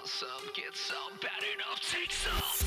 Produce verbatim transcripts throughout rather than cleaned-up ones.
want some, get some, bad enough, take some.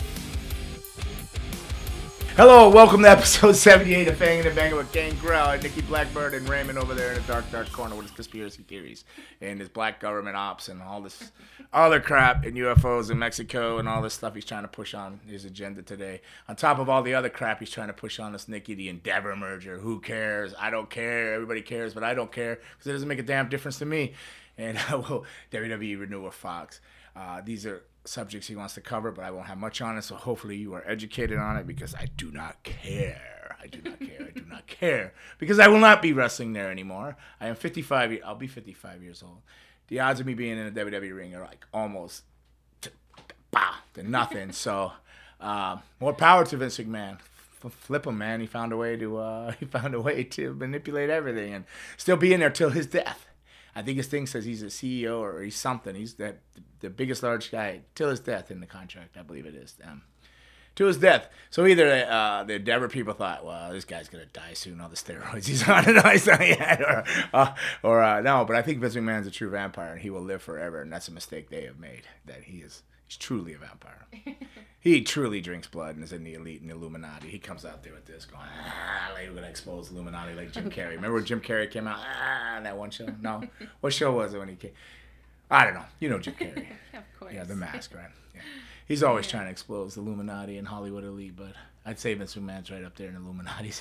Hello, welcome to episode seventy-eight of Fangin' and Bangin' with Gangrel and Nikki Blackbird and Raymond over there in the dark, dark corner with his conspiracy theories and his black government ops and all this other crap and U F Os in Mexico and all this stuff he's trying to push on his agenda today. On top of all the other crap he's trying to push on us, Nikki, the Endeavor merger. Who cares? I don't care. Everybody cares, but I don't care because it doesn't make a damn difference to me. And well, W W E Renew or Fox. Uh, these are subjects he wants to cover, but I won't have much on it, so hopefully you are educated on it because I do not care. I do not care. I do not care because I will not be wrestling there anymore. I am fifty-five. I'll be fifty-five years old. The odds of me being in a W W E ring are like almost to, bah, to nothing. So uh, more power to Vince McMahon. F- flip him, man. He found a way to uh, he found a way to manipulate everything and still be in there till his death. I think his thing says he's a C E O or he's something. He's that the biggest large guy till his death in the contract. I believe it is. Um, to his death. So either uh, the Endeavor people thought, well, this guy's going to die soon, all the steroids he's on and all he's on yet. Or, uh, or uh, no, but I think Vince McMahon's a true vampire and he will live forever. And that's a mistake they have made, that he is he's truly a vampire. He truly drinks blood and is in the elite and the Illuminati. He comes out there with this going, ah, like we're going to expose Illuminati like Jim Carrey. Remember when Jim Carrey came out? Ah, that one show? No. What show was it when he came? I don't know. You know Jim Carrey. Of course. Yeah, The Mask, right? Yeah. He's always yeah. trying to expose the Illuminati and Hollywood elite, but I'd say Vince McMahon's right up there in the Illuminati.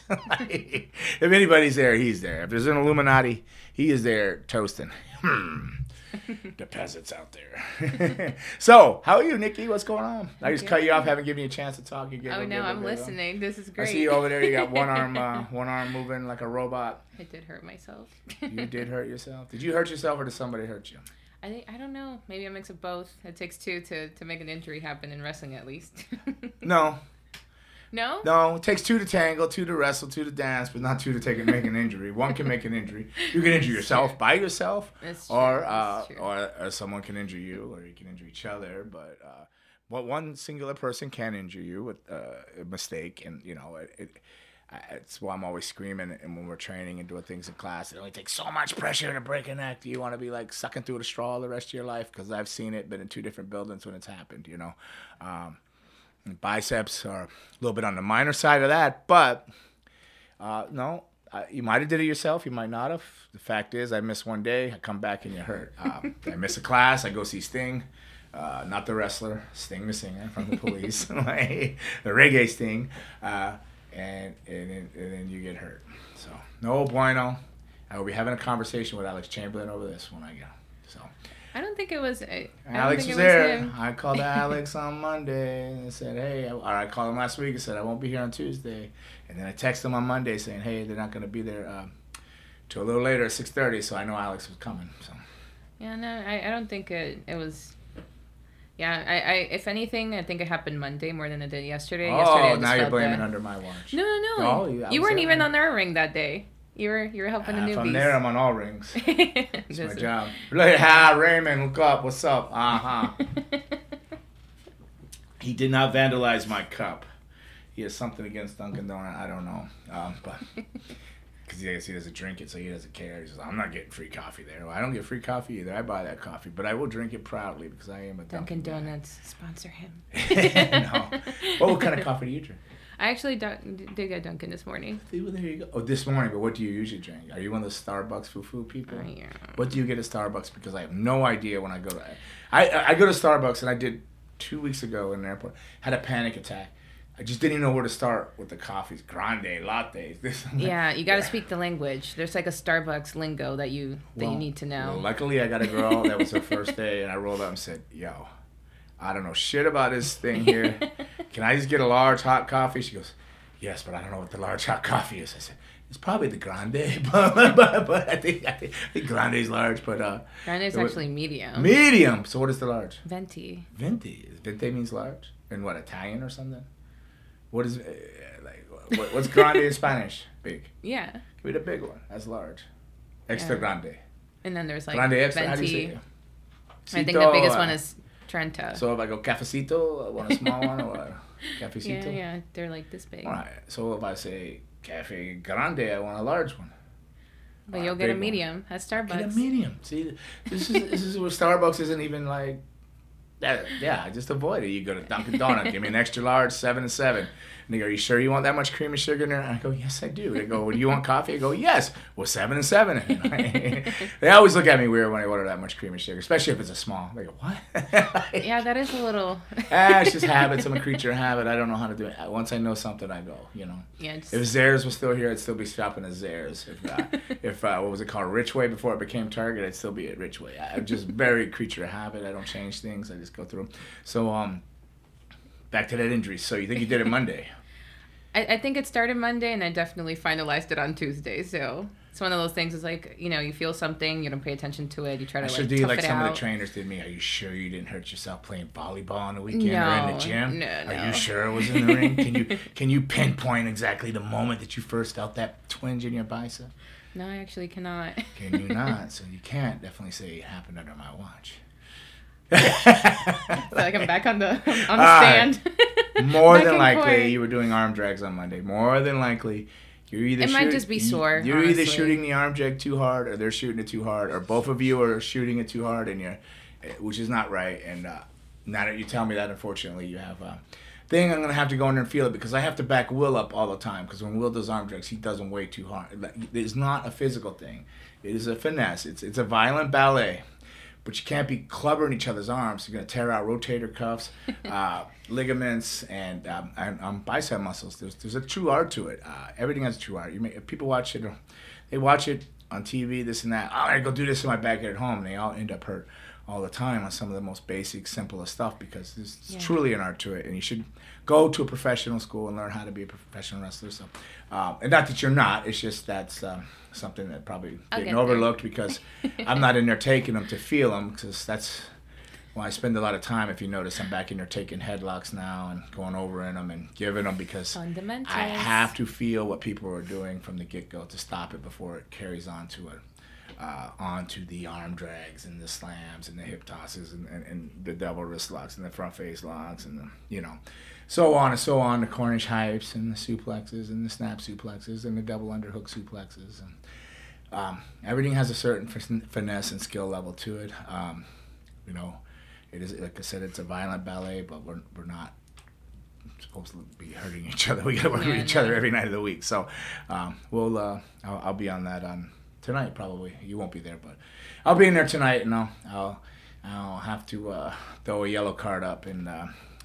If anybody's there, he's there. If there's an Illuminati, he is there toasting. Hmm. The peasants out there. So, how are you, Nikki? What's going on? I just cut you off, haven't given you a chance to talk. You oh no, I'm listening. On. This is great. I see you over there. You got one arm, uh, one arm moving like a robot. I did hurt myself. You did hurt yourself. Did you hurt yourself, or did somebody hurt you? I think I don't know. Maybe a mix of both. It takes two to, to make an injury happen in wrestling, at least. No. No? No, it takes two to tangle, two to wrestle, two to dance, but not two to take and make an injury. One can make an injury. You can injure yourself true. by yourself, That's or, true. uh, That's or or someone can injure you, or you can injure each other. But uh, well, one singular person can injure you with uh, a mistake, and you know it. it It's why I'm always screaming, and when we're training and doing things in class, it only takes so much pressure to break a neck. Do you want to be like sucking through the straw the rest of your life? Because I've seen it, been in two different buildings when it's happened. You know. Um, Biceps are a little bit on the minor side of that, but uh, no, uh, you might have did it yourself. You might not have. The fact is, I miss one day, I come back and you're hurt. Um, I miss a class, I go see Sting, uh, not the wrestler, Sting the singer from the Police, the reggae Sting, uh, and, and, and then you get hurt. So, no bueno. I will be having a conversation with Alex Chamberlain over this when I go. So. I don't think it was. I, I Alex don't think was, it was there. Him. I called Alex on Monday and said, hey, or I called him last week and said, I won't be here on Tuesday. And then I texted him on Monday saying, hey, they're not going to be there uh, till a little later at six thirty, so I know Alex was coming. So. Yeah, no, I, I don't think it, it was. Yeah, I, I if anything, I think it happened Monday more than it did yesterday. Oh, yesterday I just now you're felt blaming that. under my watch. No, no, no. Oh, you, you weren't there. even on their ring that day. You were you were helping uh, the newbies. If I'm there, I'm on all rings. That's my is... job. Like, hi, Raymond, look up. What's up? Uh-huh. He did not vandalize my cup. He has something against Dunkin' Donut. I don't know. Um, but because he, he doesn't drink it, so he doesn't care. He says, I'm not getting free coffee there. Well, I don't get free coffee either. I buy that coffee. But I will drink it proudly because I am a Dunkin' Dunkin' Donuts. Sponsor him. No. Well, what kind of coffee do you drink? I actually did get Dunkin' this morning. There you go. Oh, this morning, but what do you usually drink? Are you one of those Starbucks foo-foo people? Oh, yeah. What do you get at Starbucks? Because I have no idea when I go to... I, I, I go to Starbucks, and I did two weeks ago in the airport. Had a panic attack. I just didn't even know where to start with the coffees. Grande, lattes, this and that. Yeah, you got to speak the language. There's like a Starbucks lingo that you that well, you need to know. Well, luckily, I got a girl. That was her first day, and I rolled up and said, yo, I don't know shit about this thing here. Can I just get a large hot coffee? She goes... Yes, but I don't know what the large hot coffee is. I said, it's probably the grande, but, but, but I think I think, I think grande is large, but uh, grande is actually medium. Medium. So what is the large? Venti. Venti. Venti means large. In what, Italian or something? What is uh, like? What, what's grande in Spanish? Big. Yeah. Give me the big one. That's large. Extra yeah. grande. And then there's like grande extra. venti. How do you say it? I think the biggest uh, one is Trenta. So if I go cafecito, I want a small one or what? Cafecito? Yeah, yeah, they're like this big. All right. So if I say cafe grande, I want a large one. But you'll get a medium one. At Starbucks. Get a medium. See, this is this is where Starbucks isn't even like That, yeah, just avoid it. You go to Dunkin' Donuts, give me an extra large, seven and seven. And they go, are you sure you want that much cream and sugar in there? And I go, yes, I do. They go, well, do you want coffee? I go, yes. Well, seven and seven. They always look at me weird when I order that much cream and sugar, especially if it's a small. They go, what? Yeah, that is a little. ah, it's just habits. I'm a creature of habit. I don't know how to do it. Once I know something, I go, you know. Yeah, just... If Zayres was still here, I'd still be shopping at Zayres. If, uh, if uh, what was it called, Richway before it became Target, I'd still be at Richway. I'm just very creature of habit. I don't change things. I just go through them. So, um, back to that injury. So you think you did it Monday? I, I think it started Monday, and I definitely finalized it on Tuesday. So it's one of those things. It's like, you know, you feel something, you don't pay attention to it, you try to I like should do tough like it some out. of the trainers did me. Are you sure you didn't hurt yourself playing volleyball on the weekend no, or in the gym? No, Are no. you sure it was in the ring? Can you can you pinpoint exactly the moment that you first felt that twinge in your bicep? No, I actually cannot. Can you not? So you can't definitely say it happened under my watch. I feel like I'm back on the on the All stand. Right. More Back than in likely, court. you were doing arm drags on Monday. More than likely, you're either It might shoot- just be you- sore, You're either honestly. shooting the arm drag too hard, or they're shooting it too hard, or both of you are shooting it too hard, and you're, which is not right. And uh, now that you tell me that, unfortunately, you have a thing. I'm gonna have to go in there and feel it because I have to back Will up all the time. Because when Will does arm drags, he does them way too hard. Like, it's not a physical thing. It is a finesse. It's it's a violent ballet. But you can't be clubbering each other's arms. You're going to tear out rotator cuffs, uh, ligaments, and, um, and um, bicep muscles. There's there's a true art to it. Uh, everything has a true art. You may, if people watch it, they watch it on T V, this and that. Oh, I go do this in my backyard at home. And they all end up hurt all the time on some of the most basic, simplest stuff because there's Yeah. truly an art to it. And you should go to a professional school and learn how to be a professional wrestler. So, um, and not that you're not. It's just that's um, something that probably I'll getting get there. overlooked because I'm not in there taking them to feel them because that's well, I spend a lot of time. If you notice, I'm back in there taking headlocks now and going over in them and giving them because Fundamentals. I have to feel what people are doing from the get-go to stop it before it carries on to it. Uh, onto the arm drags and the slams and the hip tosses and, and, and the double wrist locks and the front face locks and the, you know, so on and so on, the Cornish hypes and the suplexes and the snap suplexes and the double underhook suplexes. And um, everything has a certain fin- finesse and skill level to it. Um, you know, it is, like I said, it's a violent ballet, but we're, we're not supposed to be hurting each other. We got to work Yeah, with each no. other every night of the week. So um, we'll, uh, I'll, I'll be on that on tonight probably. You won't be there, but I'll be in there tonight, and I'll I'll, I'll have to uh, throw a yellow card up and uh,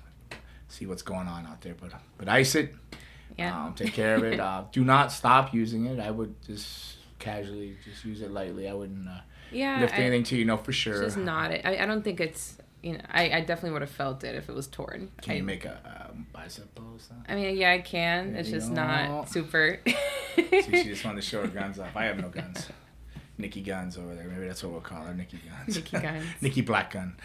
see what's going on out there. But but ice it, Yeah. um, take care of it. Uh, do not stop using it. I would just casually just use it lightly. I wouldn't uh, Yeah. lift I- anything to you know for sure. It's just not it. I, I don't think it's, you know, I, I definitely would have felt it if it was torn. Can I, you make a, a bicep pose? Huh? I mean, yeah, I can. There It's you just go. not super. See, she just wanted to show her guns off. I have no guns. Nikki Guns over there. Maybe that's what we'll call her, Nikki Guns. Nikki Guns. Nikki Black Gun.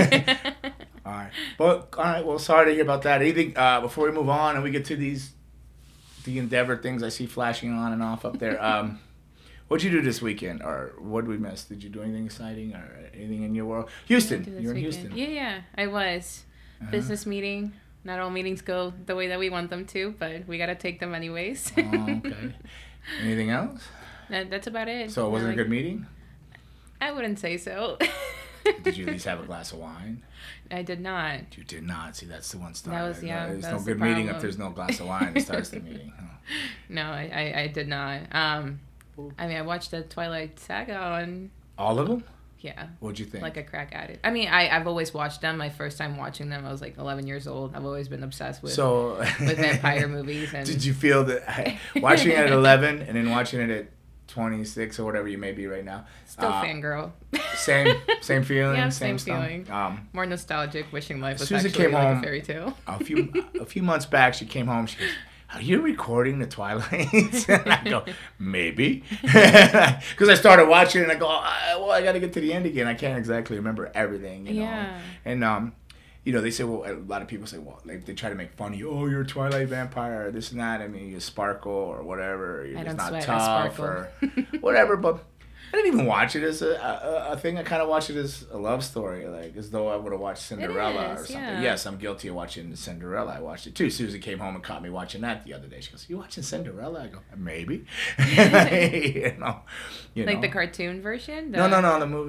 All right. Well, all right. Well, sorry to hear about that. Anything uh, before we move on and we get to these the Endeavor things I see flashing on and off up there. Um, what'd you do this weekend, or what did we miss? Did you do anything exciting or anything in your world? Houston. This You were in weekend. Houston. Yeah, yeah, I was. Uh-huh. Business meeting. Not all meetings go the way that we want them to, but we gotta take them anyways. Oh, okay. Anything else? That, that's about it. So it wasn't Like, a good meeting? I wouldn't say so. Did you at least have a glass of wine? I did not. You did not. See, that's the one start. That was- yeah, There's that no was the good meeting if problem. there's no glass of wine that starts the meeting. Oh. No, I, I, I did not. Um, I mean, I watched the Twilight Saga on, All of them? yeah, What'd you think? like a crack at it. I mean, I, I've always watched them. My first time watching them, I was like eleven years old. I've always been obsessed with so, with vampire movies. And Did you feel that watching it at eleven and then watching it at twenty-six or whatever you may be right now? still uh, fangirl. Same, same feeling. Yeah, same, same stuff? feeling. Um, More nostalgic, wishing life was Susan actually came like home- a fairy tale. a few a few months back, she came home. She goes, "Are you recording the Twilight?" And I go, "Maybe," because I started watching it and I go, "I- "Well, I got to get to the end again. I can't exactly remember everything." You know? Yeah. And um, you know, they say, well, a lot of people say, well, like they try to make fun of you. Oh, you're a Twilight vampire, or this and that. I mean, you sparkle or whatever. Or you're I just don't not sweat, I tough sparkle. or whatever. But I didn't even watch it as a, a, a thing. I kind of watched it as a love story, like as though I would have watched Cinderella is, or something. yeah. Yes, I'm guilty of watching the Cinderella. I watched it too. Susie came home and caught me watching that the other day. She goes, "You watching Cinderella?" I go, "Maybe." you know, you Like know. the cartoon version? No, The- no, no, the movie.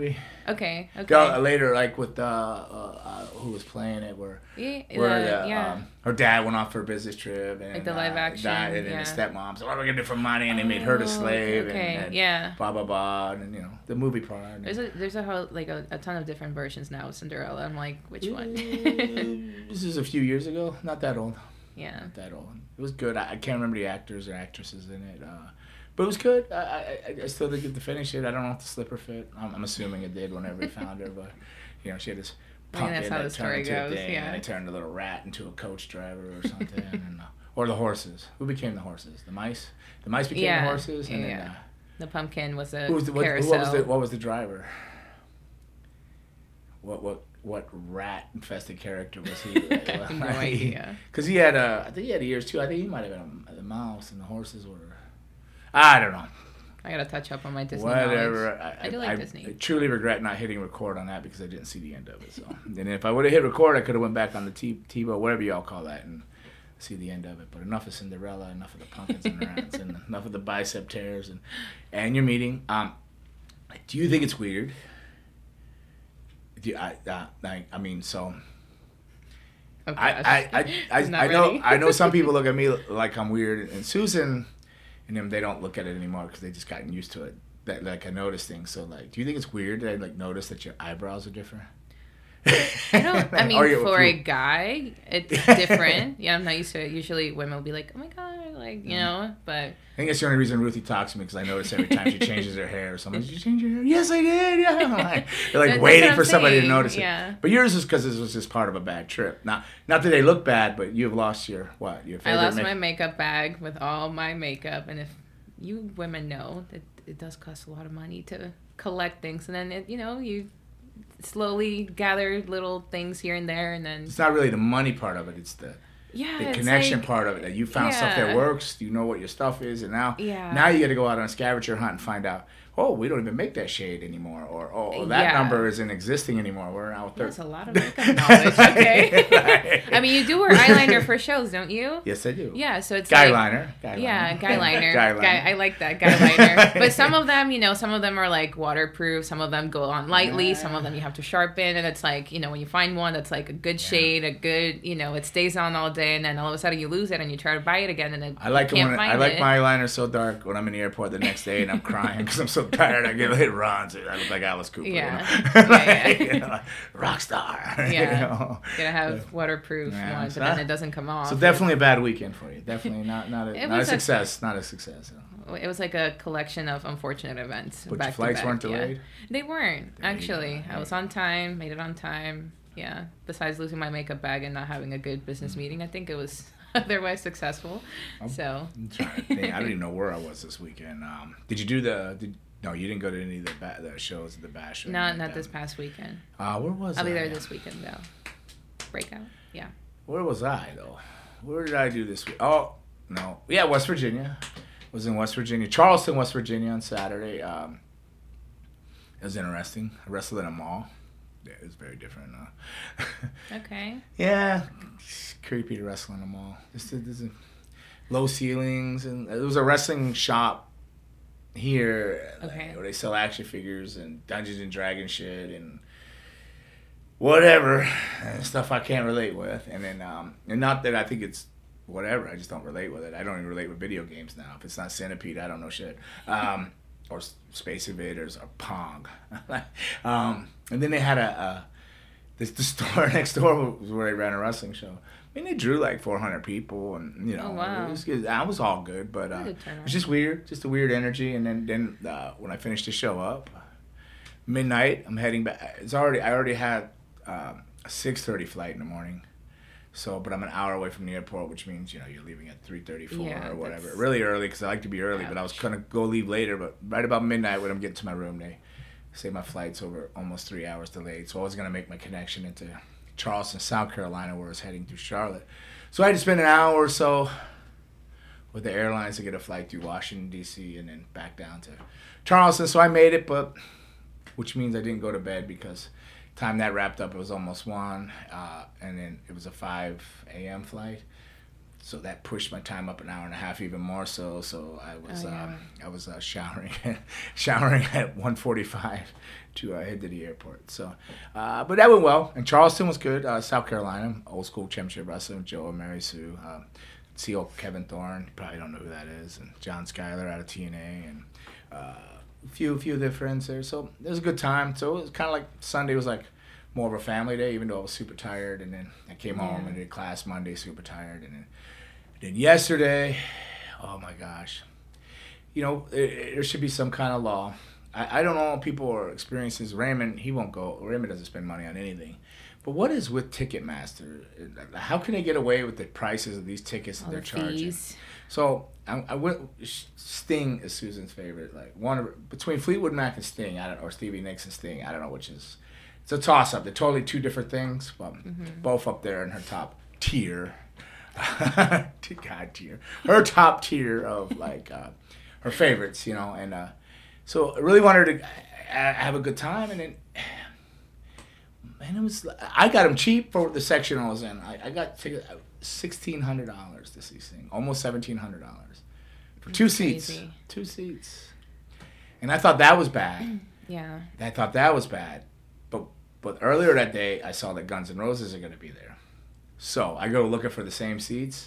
Okay. Okay. Go, later, like with uh, uh, uh, who was playing it, where Yeah. where the- the, yeah. um, her dad went off for a business trip, and Like the live uh, action, died, and then yeah. the stepmom said, "What are we gonna do for money?" And they made her the Oh, slave, okay, and, and yeah. blah blah blah, and you know the movie part. And, There's a there's a whole like a, a ton of different versions now of Cinderella. I'm like, which one? This is a few years ago, not that old. Yeah. Not that old. It was good. I, I can't remember the actors or actresses in it, uh, but it was good. I, I I still didn't get to finish it. I don't know if the slipper fit. I'm, I'm assuming it did whenever he found her, but you know she had this I mean, pumpkin that's how that the story turned into a goes, thing, yeah. and they turned a little rat into a coach driver or something, and, uh, or the horses. Who became the horses? The mice. The mice became Yeah, the horses, and yeah, then yeah. uh, The pumpkin was a who was the what, who- carousel. what was the what was the driver? What what what rat infested character was he? I have no idea. Because he had uh, I think he had ears too. I think he might have been a, the mouse, and the horses were. I don't know. I gotta touch up on my Disney Whatever. knowledge. I, I do like I, Disney. I truly regret not hitting record on that because I didn't see the end of it. So, and if I would have hit record, I could have went back on the T TiVo, whatever y'all call that, and see the end of it. But enough of Cinderella, enough of the pumpkins and rats, and enough of the bicep tears and and your meeting. Um, do you think it's weird? Do you, I, uh, I I mean so. Oh, I, gosh. I, I, I, Not I know ready. I know some people look at me like I'm weird, and Susan and them, they don't look at it anymore because they just gotten used to it. That like I notice things. So like, do you think it's weird that I like notice that your eyebrows are different? I don't. I mean, Or you- for you- a guy, it's different. Yeah, I'm not used to it. Usually, women will be like, "Oh my god," like you know. But I think that's the only reason Ruthie talks to me because I notice every time she changes her hair or something. Did you change your hair? Yes, I did. Yeah. I'm like, they're like That's waiting what for I'm somebody to saying, notice yeah. it. But yours is because this was just part of a bad trip. Not not that they look bad, but you've lost your what? Your I favorite. lost make- my makeup bag with all my makeup, and if you women know that it does cost a lot of money to collect things, and then it, you know you slowly gather little things here and there, and then It's not really the money part of it. It's the yeah, the it's connection like- part of it, that you found stuff that Yeah. works, you know what your stuff is, and now Yeah. now you got to go out on a scavenger hunt and find out, oh, we don't even make that shade anymore, or oh, that Yeah. number isn't existing anymore. We're now with That's third. a lot of makeup knowledge. Okay. Right. I mean, you do wear eyeliner for shows, don't you? Yes, I do. Yeah, so it's Guy like, liner. Guy Yeah, liner. guy liner. Guy Guy, liner. I like that guy liner. But some of them, you know, some of them are like waterproof. Some of them go on lightly. Yeah. Some of them you have to sharpen. And it's like, you know, when you find one that's like a good shade, a good, you know, it stays on all day, and then all of a sudden you lose it and you try to buy it again, and then I like you it can't when find I like it. my eyeliner so dark when I'm in the airport the next day and I'm crying because I'm so tired. I get hit runs. I look like Alice Cooper. Yeah. You know? Yeah, yeah. You know, like, rock star. you Yeah. know? You gotta have waterproof Yeah, ones, so but then that- it doesn't come off. So definitely a bad weekend for you. Definitely not not a, It not a was a- success. Not a success. It was like a collection of unfortunate events. But back your to flights back, weren't yeah. delayed? They weren't, There you actually. go. I was on time, made it on time. Yeah. Besides losing my makeup bag and not having a good business meeting, I think it was otherwise successful. I'm- So. I'm trying to think. I don't even know where I was this weekend. Um, did you do the? Did, no, you didn't go to any of the, ba- the shows at the Bash. or Not anything not like this that. past weekend. Uh, where was I'll I? be there this weekend though. Breakout. Yeah. Where was I though? Where did I do this week? Oh no, yeah, West Virginia. Was in West Virginia, Charleston, West Virginia on Saturday. Um, it was interesting. I wrestled in a mall. Yeah, it was very different. Uh, Okay. yeah, it's creepy to wrestle in a mall. Just there's a low ceilings, and it was a wrestling shop here like, Okay. where they sell action figures and Dungeons and Dragons shit and whatever and stuff I can't relate with. And then, um, and not that I think it's whatever. I just don't relate with it. I don't even relate with video games now. If it's not Centipede, I don't know shit. Um, or S- Space Invaders or Pong. um, and then they had a, a this the store next door was where they ran a wrestling show. I mean, they drew like four hundred people, and you know, Oh, wow. it was good. I was all good, but uh, Good it turnout. was just weird, just a weird energy. And then, then uh, when I finished the show up, midnight, I'm heading back. It's already I already had um, a six thirty flight in the morning. So, but I'm an hour away from the airport, which means, you know, you're leaving at three thirty-four Yeah, or whatever. that's- Really early because I like to be early, but I was Ouch. going to go leave later. But right about midnight when I'm getting to my room, they say my flight's over almost three hours delayed. So I was going to make my connection into Charleston, South Carolina, where I was heading through Charlotte. So I had to spend an hour or so with the airlines to get a flight through Washington, D C, and then back down to Charleston. So I made it, but which means I didn't go to bed because time that wrapped up, it was almost one, uh, and then it was a five a.m. flight. so that pushed my time up an hour and a half even more so. So I was Oh, yeah. um, I was uh, showering showering at one forty-five to uh, head to the airport. So, uh, but that went well. And Charleston was good. Uh, South Carolina, old school championship wrestling. Joe and Mary Sue. Um, see old Kevin Thorne. You probably don't know who that is. And John Schuyler out of T N A. And uh, a few few of their friends there. So it was a good time. So it was kind of like Sunday was like more of a family day, even though I was super tired. And then I came home Yeah. and did class Monday, super tired. And then, then yesterday, oh my gosh. You know, it, it, there should be some kind of law. I, I don't know what people are experiencing. Raymond, he won't go. Raymond doesn't spend money on anything. But what is with Ticketmaster? How can they get away with the prices of these tickets that All they're the charging? fees. So I, I went. Sting is Susan's favorite. Like one of, between Fleetwood Mac and Sting, I don't, or Stevie Nicks and Sting. I don't know which is. It's a toss up. They're totally two different things, but Mm-hmm. both up there in her top tier. God tier. Her top tier of like uh, her favorites, you know, and uh, so I really wanted to uh, have a good time, and then. Man, it was. I got them cheap for the section I was in. I, I got ticket sixteen hundred dollars to see Sting, almost seventeen hundred dollars for two That's seats. crazy. Two seats, and I thought that was bad. Yeah. I thought that was bad, but but earlier that day I saw that Guns N' Roses are going to be there, so I go looking for the same seats.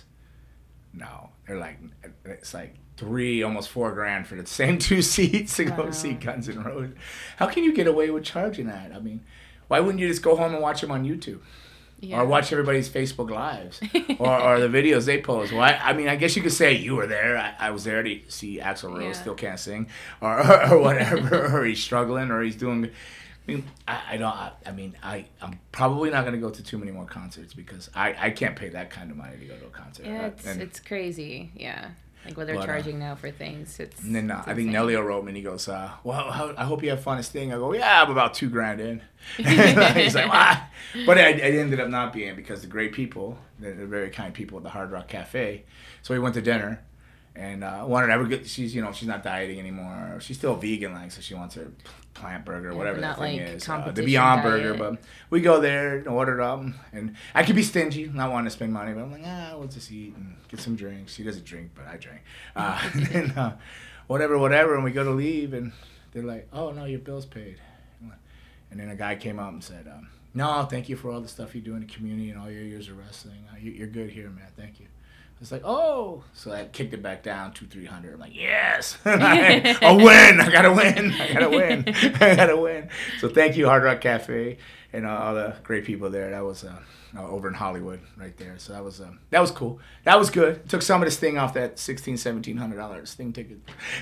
No, they're like it's like three, almost four grand for the same two seats to go Wow. see Guns N' Roses. How can you get away with charging that? I mean. Why wouldn't you just go home and watch them on YouTube? Yeah. Or watch everybody's Facebook Lives? or, or the videos they post? Well, I, I mean, I guess you could say you were there. I, I was there to see Axl Rose Yeah. still can't sing. Or, or, or whatever. Or he's struggling. Or he's doing... I mean, I, I don't... I, I mean, I, I'm probably not going to go to too many more concerts because I, I can't pay that kind of money to go to a concert. Yeah, it's, And- it's crazy. Yeah. Like what they're But, uh, charging now for things. It's. And then uh, it's I think insane. Nelio wrote me and he goes, uh, well, how, I hope you have fun at Sting. I go, yeah, I'm about two grand in. He's like, ah. But I, I ended up not being because the great people, they're, they're very kind people at the Hard Rock Cafe. So we went to dinner and uh, wanted to ever get, she's, you know, she's not dieting anymore. She's still vegan, like, so she wants her plant burger, Yeah, whatever not that thing like is. Uh, the competition Beyond diet. Burger. But we go there and order up. And I could be stingy, not wanting to spend money, but I'm like, ah, we'll just eat and get some drinks. She doesn't drink, but I drink. Uh, and uh, whatever, whatever. And we go to leave, and they're like, oh, no, your bill's paid. And then a guy came out and said, um, no, thank you for all the stuff you do in the community and all your years of wrestling. Uh, you, you're good here, man. Thank you. It's like, oh. So I kicked it back down, two, three hundred. I'm like, yes. A win. I got to win. I got to win. I got to win. So thank you, Hard Rock Cafe, and uh, all the great people there. That was uh, uh, over in Hollywood right there. So that was um, that was cool. That was good. Took some of the Sting off that sixteen, seventeen hundred dollars Sting ticket.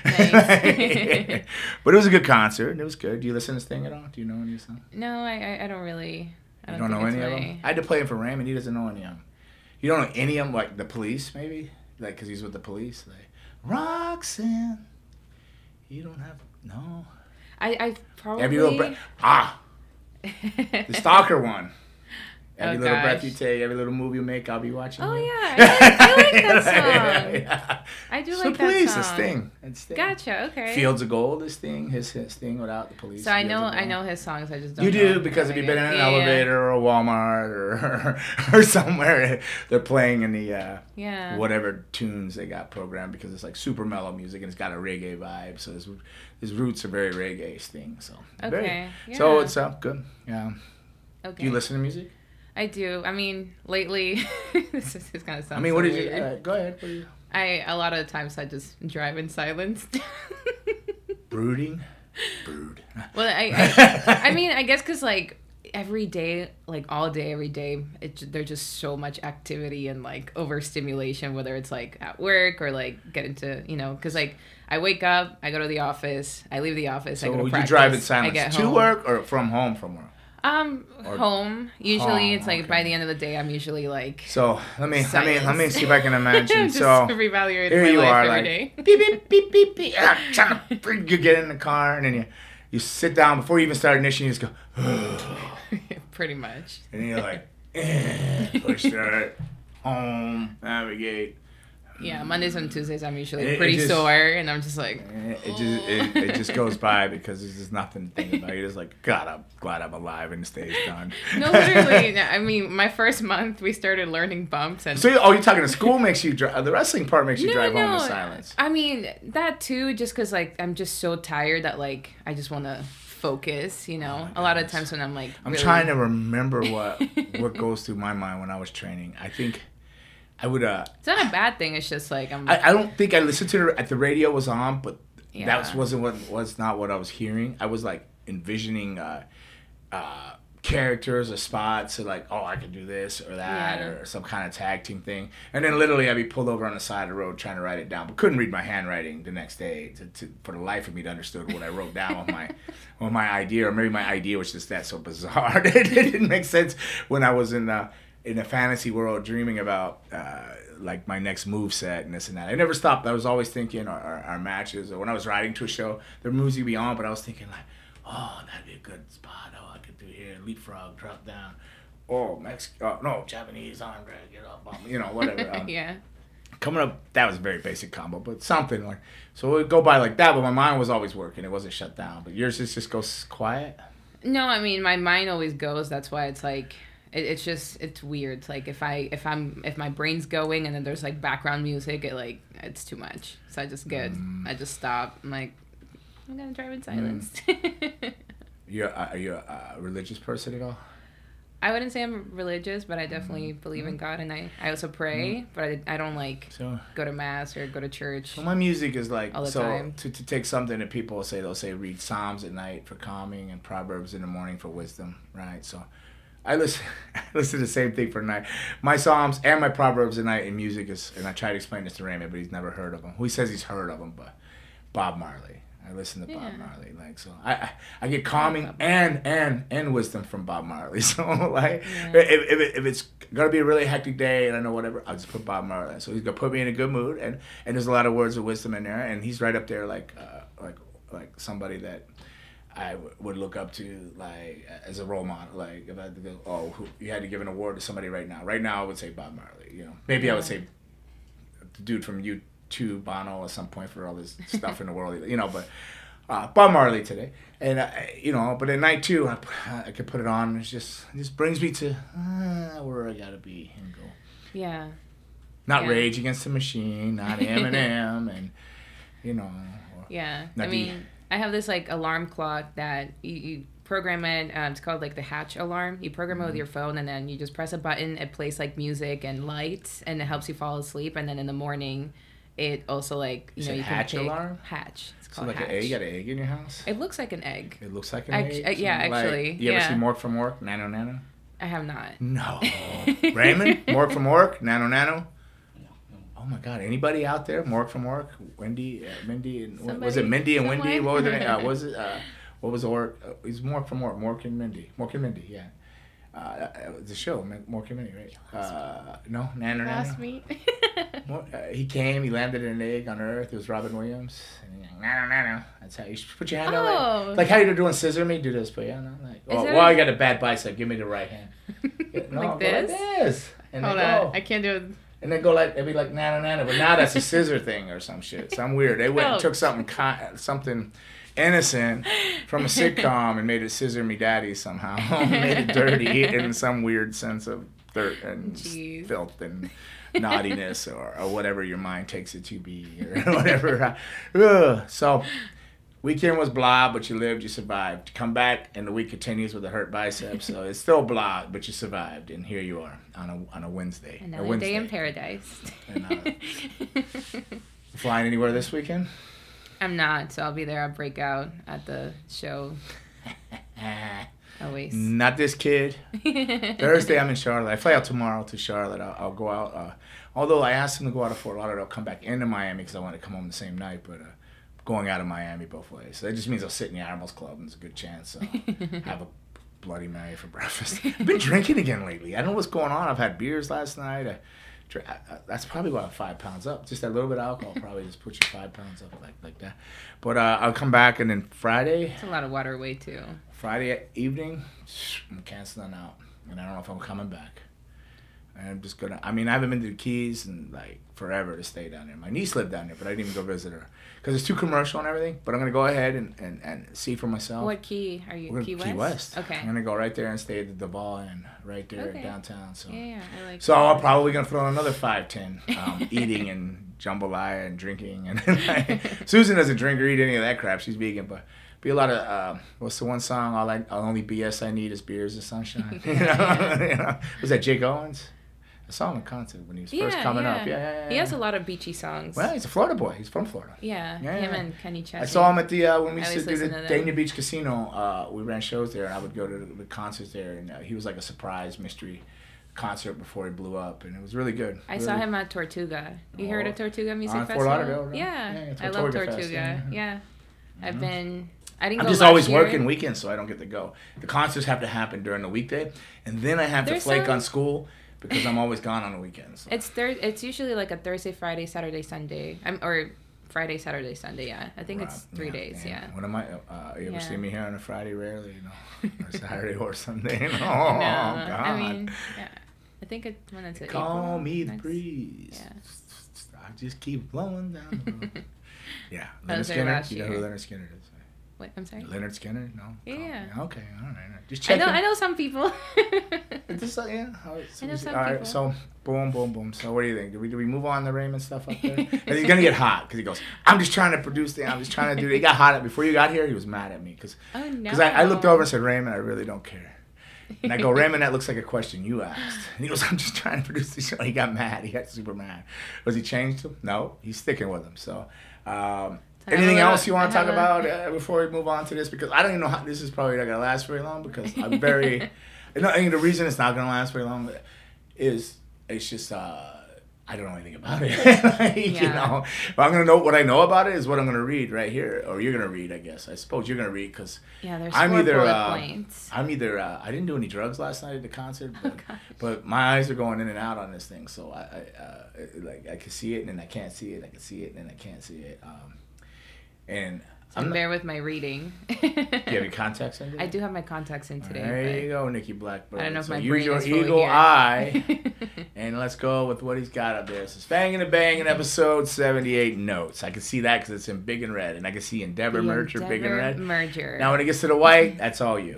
Nice. But it was a good concert. It was good. Do you listen to Sting at all? Do you know any songs? No, I, I, I don't really. I You don't, don't know think any it's of my- them? I had to play him for Raymond. He doesn't know any of them. You don't know any of them? Like the Police, maybe? Like, because he's with the Police? Like, Roxanne. You don't have... No. I, I probably. Every little breath... Ah! The Stalker one. Every Oh, little breath gosh. you take, every little move you make, I'll be watching Oh, you. yeah. I like, I like that song. Yeah. I do So like Police, that a song. Sting. It's Sting. Gotcha. Okay. Fields of Gold is Sting. His, his Sting without the Police. So I Fields know of I Gold. know his songs. I just don't. You know do, because if you've been in an everything. Yeah, elevator or a Walmart or or somewhere, they're playing in the uh, Yeah. whatever tunes they got programmed because it's like super mellow music and it's got a reggae vibe. So his, his roots are very reggae Sting. So very- Okay. Yeah. so it's uh, good. Yeah. Okay. Do you listen to music? I do. I mean, lately, this is kind of sounds. I mean, so what did weird. you? Uh, go ahead. What are you? I a lot of the times I just drive in silence. Brooding. Brood. Well, I, I, I mean, I guess because like every day, like all day, every day, it j- there's just so much activity and like overstimulation, whether it's like at work or like get into, you know, because like I wake up, I go to the office, I leave the office, I So go to would you practice, drive in I silence get to home. work or from home? From work. Um, Or- home. Usually, Home, it's like okay. by the end of the day, I'm usually like. So let me let me let me Silence. see if I can imagine. just so reevaluating here my you life are, every like day. beep beep beep beep beep. Ah, trying to freak- you get in the car and then you you sit down before you even start ignition. You just go, Pretty much. and then you're like, eh, push start, home, navigate. Yeah, Mondays and Tuesdays I'm usually It- it pretty just- sore, and I'm just like, It, it just it, it just goes by because there's just nothing to think about. You're just like, God, I'm glad I'm alive and this day's done. no, literally. no, I mean, my first month we started learning bumps, and So, you- oh, you're talking to school makes you drive. The wrestling part makes you no, drive no. home in silence. I mean that too, just because like I'm just so tired that like I just want to focus. You know, Oh a lot of goodness. times when I'm like, I'm really- trying to remember what what goes through my mind when I was training. I think I would. Uh, It's not a bad thing. It's just like I'm. I, I don't think I listened to it at the radio was on, but Yeah. that was, wasn't what was not what I was hearing. I was like envisioning uh, uh, characters or spots, or like, oh, I could do this or that, Yeah. or some kind of tag team thing. And then literally, I'd be pulled over on the side of the road trying to write it down, but couldn't read my handwriting the next day to, to for the life of me to understand what I wrote down on my on my idea, or maybe my idea was just that so bizarre that it didn't make sense when I was in the in a fantasy world dreaming about uh, like my next move set and this and that. I never stopped. I was always thinking our, our, our matches, or when I was riding to a show, the moves would be on, but I was thinking like, oh, that'd be a good spot. Oh, I could do here, leapfrog, drop down. Oh, Mexico, oh, no, Japanese arm drag, get up, on me, you know, whatever. Um, yeah. Coming up, that was a very basic combo, but something like, so it would go by like that, but my mind was always working. It wasn't shut down. But yours just, just goes quiet? No, I mean my mind always goes. That's why it's like it, it's just it's weird. It's like if I if I'm if my brain's going and then there's like background music, it like it's too much. So I just get Mm. I just stop. I'm like I'm gonna drive in silence. You're, uh, are you a, a religious person at all? I wouldn't say I'm religious, but I definitely Mm-hmm. believe in God, and I I also pray, but I, I don't like So, go to mass or go to church. so my music is like, All the so time. To, to take something that people say, they'll say read Psalms at night for calming and Proverbs in the morning for wisdom, right? So I listen, I listen to the same thing for night. My Psalms and my Proverbs at night in music is, and I try to explain this to Raymond, but he's never heard of them. He says he's heard of them, but Bob Marley. I listen to Bob Yeah. Marley, like so. I I, I get calming and and and wisdom from Bob Marley. So like, Yeah. if, if, it, if it's gonna be a really hectic day and I know whatever, I'll just put Bob Marley. on. So he's gonna put me in a good mood, and, and there's a lot of words of wisdom in there, and he's right up there like uh, like like somebody that I w- would look up to like as a role model. Like if I had to go, oh, who, you had to give an award to somebody right now. Right now, I would say Bob Marley. You know, maybe I would say the dude from U two, Bono, at some point for all this stuff in the world. You know, but uh, Bob Marley today, and uh, you know, but at night too, I, I could put it on. And it's just it just brings me to uh, where I gotta be and go. Yeah. Not Yeah. Rage Against the Machine, not Eminem, and you know. or- Yeah. Not I the- mean, I have this like alarm clock that you, you program it. Um, it's called like the Hatch alarm. You program it with your phone, and then you just press a button. It plays like music and lights, and it helps you fall asleep. And then in the morning, it also like you You know said you Hatch can pick, alarm? Hatch. It's So called like Hatch. an egg, you got an egg in your house? It looks like an egg. It looks like an Act- egg. uh, yeah, Something like- actually, You ever yeah. see Mork from Mork? Nano Nano? I have not. No. Raymond? Mork from Mork? Nano Nano? Oh my God! Anybody out there? Mork from Mork? Wendy, uh, Mindy, and what- was it Somebody- Mindy and Wendy? someone? What was it? Uh, was it? Uh, what was the word? Uh, it was Mork from Mork. Mork and Mindy. Mork and Mindy. Yeah. Uh, uh, the show, Mork and Mindy, right? Uh, no, Nano Nano. Ask me. Mork- uh, he came. He landed an egg on Earth. It was Robin Williams. And he's like, Nano Nano. That's how you should put your hand out. Oh. Like, like how you're doing scissor me. Do this, but yeah, no. Like, oh, that well, a- I got a bad bicep. Give me the right hand. Yeah, no, Like go this? Like this. And Hold then go. on. I can't do it. And then go like it'd be like nano nano, but now that's a scissor thing or some shit. Some weird. They went and Ouch. took something ki- something innocent from a sitcom and made it scissor me daddy somehow. Made it dirty in some weird sense of dirt and Jeez. filth and naughtiness or, or whatever your mind takes it to be or whatever. Ugh. So weekend was blah, but you lived, you survived. Come back, and the week continues with a hurt bicep. So it's still blah, but you survived, and here you are on a on a Wednesday. a Another Wednesday. day in paradise. And, uh, Flying anywhere this weekend? I'm not, so I'll be there at Breakout at the show. Always. Not this kid. Thursday, I'm in Charlotte. I fly out tomorrow to Charlotte. I'll, I'll go out. Uh, although I asked him to go out of Fort Lauderdale, come back into Miami because I want to come home the same night, but uh, going out of Miami both ways. So that just means I'll sit in the Admirals Club, and there's a good chance I'll have a Bloody Mary for breakfast. I've been drinking again lately. I don't know what's going on. I've had beers last night. I, dr- I, I, that's probably about five pounds up. Just that little bit of alcohol probably just puts you five pounds up like like that. But uh, I'll come back, and then Friday, It's a lot of water weight, too. Friday evening, I'm canceling out, and I don't know if I'm coming back. And I'm just gonna. I mean, I haven't been to the Keys in like forever to stay down there. My niece lived down there, but I didn't even go visit her because it's too commercial and everything. But I'm gonna go ahead and, and, and see for myself. What key are you? We're Key West? Key West. Okay. I'm gonna go right there and stay at the Duval Inn, right there Okay. downtown. So. Yeah, yeah, I like. So that. I'm probably gonna throw in another five ten, um, eating and jambalaya and drinking. And like, Susan doesn't drink or eat any of that crap. She's vegan, but be a lot of uh, what's the one song? All I, all only B S I need is beers and sunshine. you know? you know? Was that Jake Owens? I saw him in concert when he was yeah, first coming yeah. up. Yeah, yeah, yeah. He has a lot of beachy songs. Well, he's a Florida boy. He's from Florida. Yeah, Yeah, him yeah. and Kenny Chesney. I saw him at the uh, when we I used to always do the listen to them. Dania Beach Casino. Uh, we ran shows there, and I would go to the, the concerts there, and uh, he was like a surprise mystery concert before he blew up, and it was really good. I really. saw him at Tortuga. You heard of Tortuga Music On Fort Festival? Lauderdale, right? Yeah, Yeah, it's I love Tortuga Tortuga. Fest, yeah. Yeah, I've Mhm. been. I didn't I'm go just last always year. working weekends, so I don't get to go. The concerts have to happen during the weekday, and then I have There's to flake some- on school because I'm always gone on the weekends. So. It's thir- It's usually like a Thursday, Friday, Saturday, Sunday. I'm or Friday, Saturday, Sunday. Yeah, I think it's Right, three yeah, days. Yeah. When am I? Uh, you ever Yeah. see me here on a Friday? Rarely, you know, or Saturday or Sunday. Oh no, God! I mean, yeah. I think it when it's Call April, me the next- breeze. Yeah. I just keep blowing down the road. Yeah, That Leonard was there Skinner. last You know who year. Leonard Skinner is? Wait, I'm sorry. Leonard Skinner? No. Yeah. Call me. Okay. All right. All right. Just I checking. know. I know some people. Just, uh, yeah. All right, so I know we- some all right, people. so boom, boom, boom. So what do you think? Do we do we move on the Raymond stuff up there? And he's gonna get hot because he goes, "I'm just trying to produce the. I'm just trying to do." It. He got hot before you got here. He was mad at me because Oh no. I, I looked over and said, "Raymond, I really don't care." And I go, "Raymond, that looks like a question you asked." And he goes, "I'm just trying to produce the show." He got mad. He got super mad. Was he changed him? No, he's sticking with him. So. Um, I have Anything a- else you want to I talk have a- about uh, before we move on to this? Because I don't even know how this is probably not gonna last very long. Because I'm very, no, I mean, the reason it's not gonna last very long is it's just uh, I don't know anything about it. like, You Yeah. know, but I'm gonna know what I know about it is what I'm gonna read right here, or you're gonna read, I guess. I suppose you're gonna read because Yeah, there's I'm four either bullet uh, points. I'm either uh, I didn't do any drugs last night at the concert, but, Oh, gosh. but my eyes are going in and out on this thing. So I, I uh, like I can see it and then I can't see it. I can see it and then I can't see it. Um, and So I'm not, bear with my reading. do you have your contacts in? I do have my contacts in today. There you go, Nikki Blackbird. I don't know if so my use brain your is fully eagle here. eye, and let's go with what he's got up there. This is Fangin' and Bangin' episode seventy-eight notes. I can see that because it's in big and red, and I can see Endeavor The merger big and Endeavor red. merger. Now when it gets to the white, that's all you.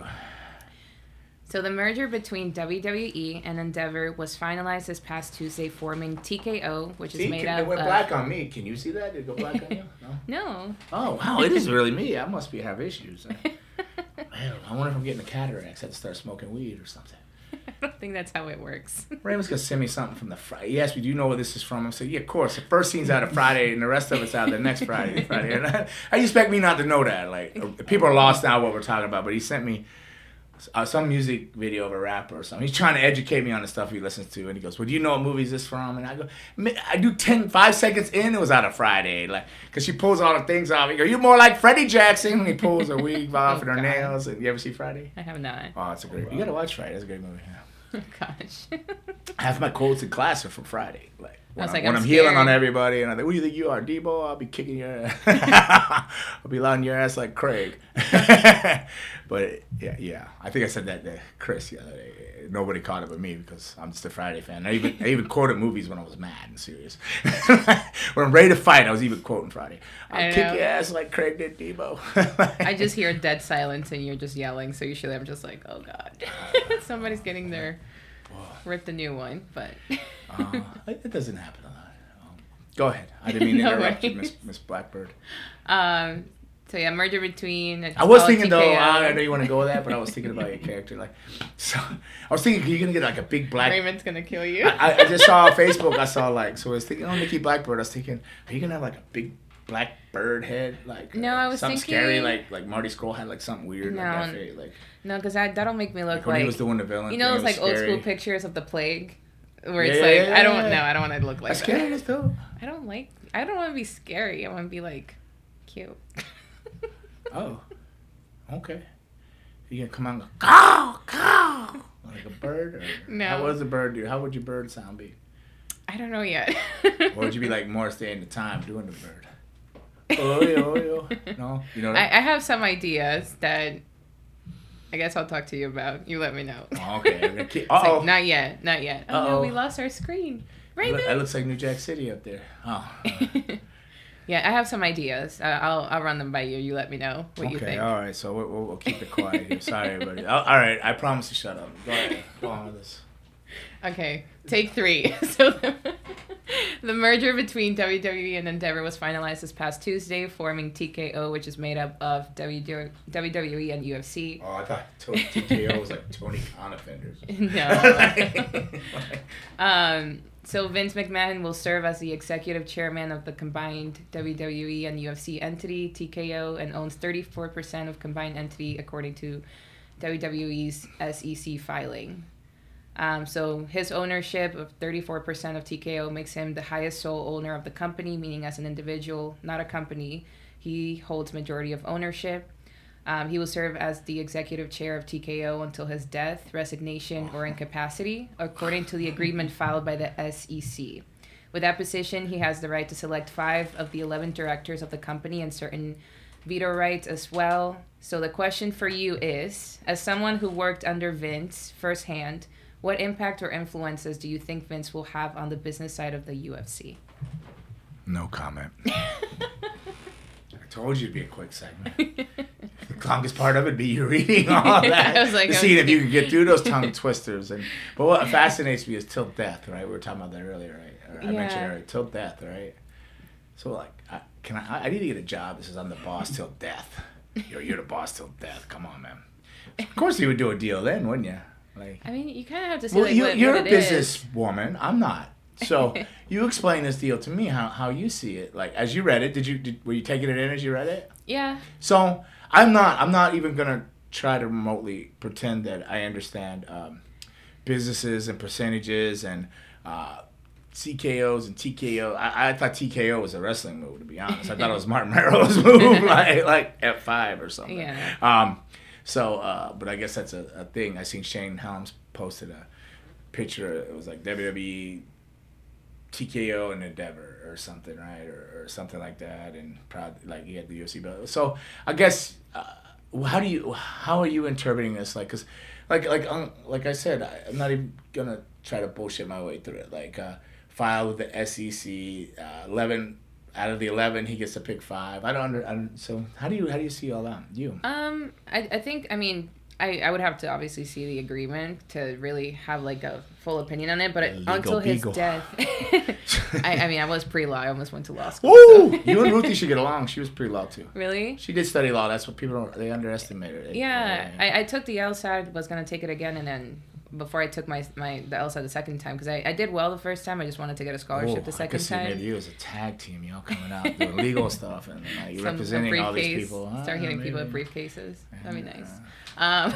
So the merger between W W E and Endeavor was finalized this past Tuesday, forming T K O, which is See, made can, up it went of... black on me. Can you see that? Did it go black on you? No. No. Oh wow, it is really me. I must be have issues. Man, I wonder if I'm getting a cataracts. I have to start smoking weed or something. I don't think that's how it works. Raymond's gonna send me something from the Friday. He asked me, "Do you know where this is from?" I said, "Yeah, of course. The first scene's out of Friday, and the rest of it's out the next Friday." Friday. And I, I expect me not to know that. Like people are lost now what we're talking about. But he sent me uh, some music video of a rapper or something. He's trying to educate me on the stuff he listens to, and he goes, "Well, do you know what movie is this from?" And I go, "Man, I do ten, five seconds in, it was out of Friday, like, cause she pulls all the things off. He go, "You more like Freddie Jackson," when he pulls her wig off Oh, and her God. nails. And you ever see Friday? I have not. Oh, it's a great. You gotta watch Friday. It's a great movie. Yeah. Oh, gosh. Half my quotes in class are from Friday. Like when, was I'm, like, when I'm I'm, healing scared. on everybody, and I think, "Who do you think you are, Debo? I'll be kicking your ass. I'll be louding your ass like Craig." But yeah, yeah, I think I said that to Chris the other day. Nobody caught it but me because I'm just a Friday fan. I even I even quoted movies when I was mad and serious. When I'm ready to fight, I was even quoting Friday. I'll I kick know. your ass like Craig did, Debo. I just hear dead silence and you're just yelling, so usually I'm just like, oh, God. Somebody's getting their... ripped a new one, but... uh, it doesn't happen a lot. Um, go ahead. I didn't mean to No interrupt you, worries. Miss Miss Blackbird. Um, so yeah, merger between... it's I was called thinking though, T K O. I know you want to go with that, but I was thinking about your character. Like, so I was thinking you're gonna get like a big black. Raymond's gonna kill you. I, I just saw on Facebook. I saw like, so I was thinking, oh, Nikki Blackbird. I was thinking, are you gonna have like a big black bird head, like No, uh, I was something thinking- scary, like like Marty Scurll had like something weird, No, like that face, like, No, because that'll make me look like when like... he was doing the villain. you know thing, those it like was old school scary. pictures of the plague? Where Yeah, it's yeah, like, yeah, I don't yeah. know, I don't want to look like That's that. scary as though. I don't like... I don't want to be scary. I want to be like... cute. Oh, okay. You gonna come out and go, caw, caw, like a bird? Or, No. How was the bird do? How would your bird sound be? I don't know yet. Or would you be like Morris Day in the Time doing the bird? Oh, yo, yo. No? You know that? I, I have some ideas that I guess I'll talk to you about. You let me know. Oh, okay. I'm gonna keep- It's like, Uh-oh. not yet. Not yet. Oh, no, Uh-oh. we lost our screen. Right, That man. looks like New Jack City up there. Oh. Yeah, I have some ideas. I- I'll I'll run them by you. You let me know what you Okay, think. all right. So we'll, we'll, we'll keep it quiet here. Sorry, everybody. All all right, I promise to shut up. Go ahead. Go on with this. Okay, take three. So the, the merger between W W E and Endeavor was finalized this past Tuesday, forming T K O, which is made up of W W E and U F C. Oh, I thought T K O was like Tony Khan offenders. No. um, so Vince McMahon will serve as the executive chairman of the combined W W E and U F C entity, T K O, and owns thirty-four percent of combined entity according to W W E's S E C filing. Um, so his ownership of thirty-four percent of T K O makes him the highest sole owner of the company, meaning as an individual, not a company, he holds majority of ownership. Um, he will serve as the executive chair of T K O until his death, resignation, or incapacity, according to the agreement filed by the S E C. With that position, he has the right to select five of the eleven directors of the company and certain veto rights as well. So the question for you is, as someone who worked under Vince firsthand, what impact or influences do you think Vince will have on the business side of the U F C? No comment. I told you it'd be a quick segment. The longest part of it would be you reading all that. I was like, seeing if okay. you could get through those tongue twisters. And but what fascinates me is till death, right? We were talking about that earlier, right? Or I Yeah. mentioned it earlier, till death, right? So like, I, can I? I need to get a job that says I'm the boss till death. You're you're the boss till death. Come on, man. Of course, you would do a deal then, wouldn't you? Like, I mean, you kind of have to say well, like, you, what, you're what a it is. businesswoman. I'm not. So you explain this deal to me, how, how you see it. Like as you read it, did you did, were you taking it in as you read it? Yeah. So I'm not. I'm not even gonna try to remotely pretend that I understand um, businesses and percentages and uh, C K Os and T K O. I, I thought T K O was a wrestling move. To be honest, I thought it was Martin Merrill's move, like like F five or something. Yeah. Um. So, uh, but I guess that's a, a thing. I seen Shane Helms posted a picture. It was like W W E, T K O, and Endeavor or something, right, or, or something like that. And proud, like he had the U F C belt. So I guess, uh, how do you, how are you interpreting this? Like, cause, like, like, um, like I said, I, I'm not even gonna try to bullshit my way through it. Like, uh, filed with the S E C, uh, eleven. Out of the eleven, he gets to pick five. I don't under. I don't, so how do you how do you see all that? You. Um, I, I think, I mean, I, I would have to obviously see the agreement to really have like a full opinion on it, but it, Legal until his beagle. death, I, I mean, I was pre-law. I almost went to law school. Woo! so- You and Ruthie should get along. She was pre-law too. Really? She did study law. That's what people don't. They underestimate her. They- Yeah, they- I, I took the LSAT, was gonna take it again, and then before I took my my the LSAT the second time, because I, I did well the first time, I just wanted to get a scholarship Oh, the I second could see time. maybe you as a tag team, y'all coming out doing legal stuff and like, Some- representing some all these briefcase, people. Start Ah, hitting people with maybe. briefcases. That'd be Yeah. nice. Um,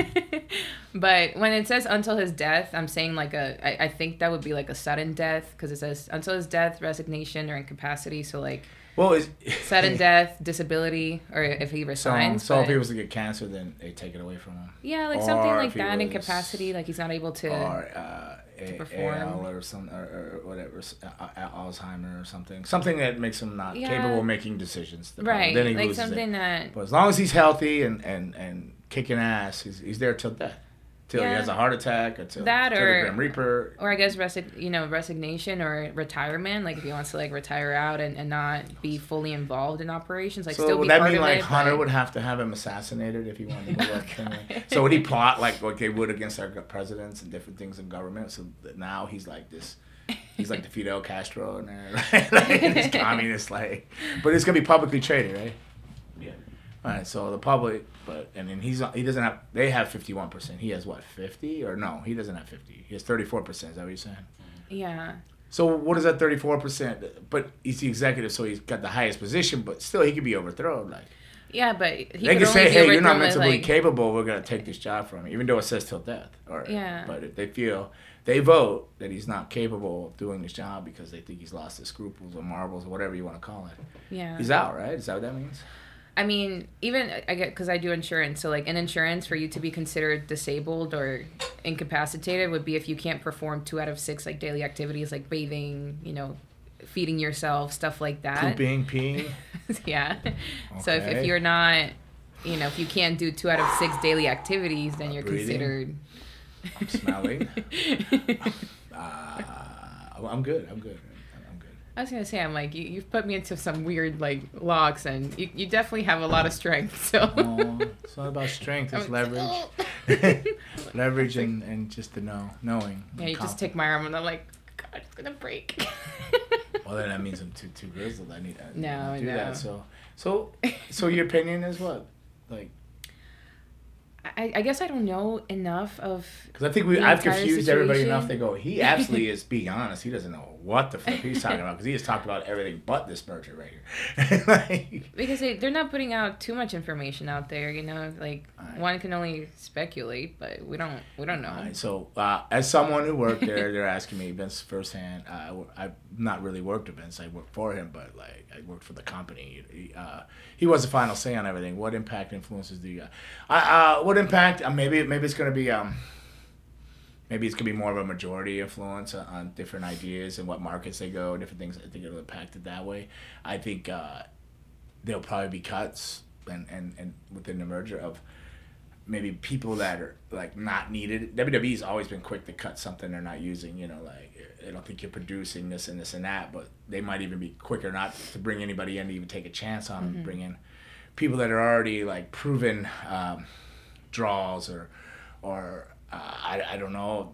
but when it says until his death, I'm saying like a, I, I think that would be like a sudden death because it says until his death, resignation, or incapacity. So like Well, is sudden death, disability, or if he So, resigns. so if but- he was to get cancer, then they take it away from him. yeah, like something or like if he that, was- incapacity, like he's not able to. Or uh, to A- perform. A L or some or, or whatever, s- uh, uh, Alzheimer or something, something that makes him not Yeah. capable of making decisions. The problem. Right, Then he like loses something it. that. But as long as he's healthy and, and, and kicking ass, he's, he's there till death. Till Yeah. he has a heart attack or till, That till or- the Grim Reaper. Or I guess resi- you know resignation or retirement, like if he wants to like retire out and, and not be fully involved in operations, like So still be would that part mean of like it. Hunter but- would have to have him assassinated if he wanted to move Oh, up? God. anyway? So would he plot like what they would against our presidents and different things in government? So that now he's like this, he's like the Fidel Castro in there, right? Like this communist, like. But it's gonna be publicly traded, right? Yeah. All right. So the public, but and then he's he doesn't have. They have fifty-one percent. He has what, fifty or no? He doesn't have fifty. He has thirty-four percent. Is that what you're saying? Yeah. So what is that thirty-four percent? But he's the executive, so he's got the highest position. But still, he could be overthrown. Like Yeah, but he they could can only say, be "Hey, you're not overthrown with, mentally like, capable. We're gonna take this job from you," even though it says till death. Or Yeah. But if they feel they vote that he's not capable of doing this job because they think he's lost his scruples or marbles or whatever you want to call it, Yeah. he's out. Right? Is that what that means? I mean, even I get because I do insurance. So like in insurance, for you to be considered disabled or incapacitated would be if you can't perform two out of six like daily activities like bathing, you know, feeding yourself, stuff like that. Pooping, peeing. Yeah. So if, if Okay. you're not you know, if you can't do two out of six daily activities, then you're Breathing. considered. I'm smelling. uh, I'm good. I'm good. I'm good. I was gonna say, I'm like, you, you've put me into some weird like locks, and you, you definitely have a lot of strength. So Oh, it's not about strength. It's I'm- leverage, leverage, and, and just the know, knowing. Yeah, you just take my arm, and I'm like, God, it's gonna break. Well, then that means I'm too too grizzled. I need to No, do no. that. So, so, so your opinion is what? Like, I, I guess I don't know enough of. because I think we The I've entire confused everybody situation. enough. They go, he absolutely is being honest. He doesn't know what the fuck he's talking about because he has talked about everything but this merger right here. Like, Because they, they're not putting out too much information out there, you know. Like Alright. one can only speculate, but we don't we don't know. all right, so, uh, as someone who worked there, they're asking me Vince firsthand. Uh, I wo- I've not really worked with Vince. I worked for him, but like I worked for the company. He, uh, he was the final say on everything. What impact influences do you got? Uh, uh, what impact? Uh, maybe maybe it's gonna be um. Maybe it's gonna be more of a majority influence on, on different ideas and what markets they go, different things. I think it'll impact it that way. I think uh, there'll probably be cuts and, and, and within the merger of maybe people that are like not needed. W W E's always been quick to cut something they're not using. You know, like I don't think you're producing this and this and that, but they might even be quicker not to bring anybody in to even take a chance on them. Mm-hmm. Bring in people that are already like proven um, draws or or. Uh, I, I don't know.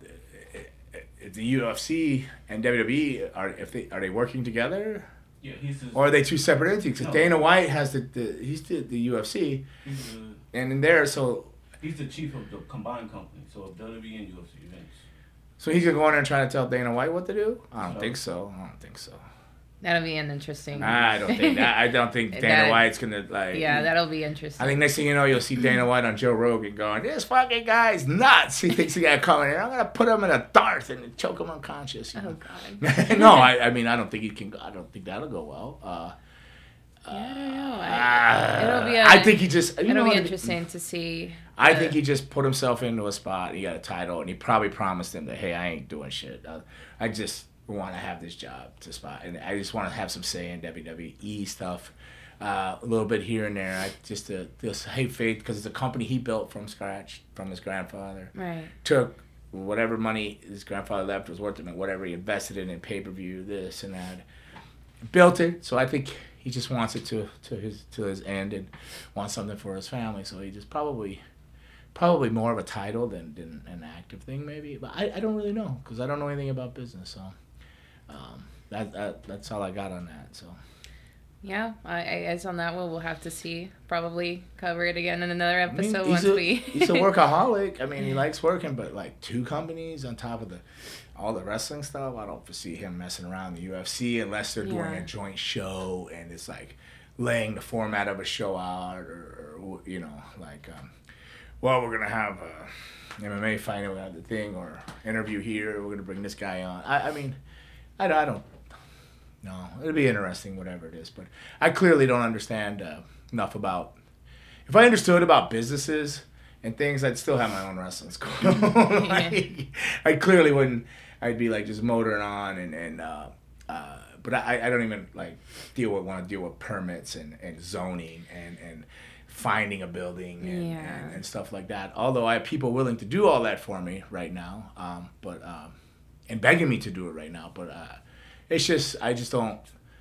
If the U F C and W W E are if they are they working together, Yeah, he's the, or are they two separate entities? 'Cause No. Dana White has the, the he's the, the U F C, he's the and in there, so he's the chief of the combined company. So W W E and U F C events. so he's gonna go in there and try to tell Dana White what to do. I don't So- think so. I don't think so. That'll be an interesting. I don't think that. I don't think Dana That- White's gonna like. Yeah, that'll be interesting. I think next thing you know, you'll see Dana White on Joe Rogan going, "This fucking guy's nuts. He thinks he got coming in. I'm gonna put him in a dart and choke him unconscious." You Oh know? God. no, I, I mean I don't think he can. I don't think that'll go well. Uh, Yeah, I don't know. uh, I, it'll be. A, I think he just. You know it'll be what? interesting to see. I the- think he just put himself into a spot. He got a title, and he probably promised him that, "Hey, I ain't doing shit. I, I just want to have this job to spot, and I just want to have some say in W W E stuff, uh, a little bit here and there. I just uh, this hey faith because it's a company he built from scratch from his grandfather. Right. Took whatever money his grandfather left was worth it, whatever he invested in in pay per view, this and that, built it. So I think he just wants it to to his to his end and wants something for his family. So he just probably. Probably more of a title than, than an active thing, maybe. But I, I don't really know because I don't know anything about business. So um, that, that that's all I got on that. So Yeah, I, I guess on that one we'll have to see. Probably cover it again in another I mean, episode he's, once a, we. he's a workaholic. I mean, he likes working, but like two companies on top of the all the wrestling stuff. I don't foresee him messing around the U F C unless they're doing Yeah. a joint show and it's like laying the format of a show out, or, or you know, like. Um, well, we're gonna have a M M A fight, we're gonna have the thing, or interview here. We're gonna bring this guy on. I, I mean, I, I don't. No, it'll be interesting, whatever it is. But I clearly don't understand uh, enough about. If I understood about businesses and things, I'd still have my own wrestling school. Like, I clearly wouldn't. I'd be like just motoring on and and. Uh, uh, but I, I don't even like deal with want to deal with permits and, and zoning and and. Finding a building and, Yeah. and, and stuff like that. Although I have people willing to do all that for me right now, um, but um, and begging me to do it right now. But uh, it's just I just don't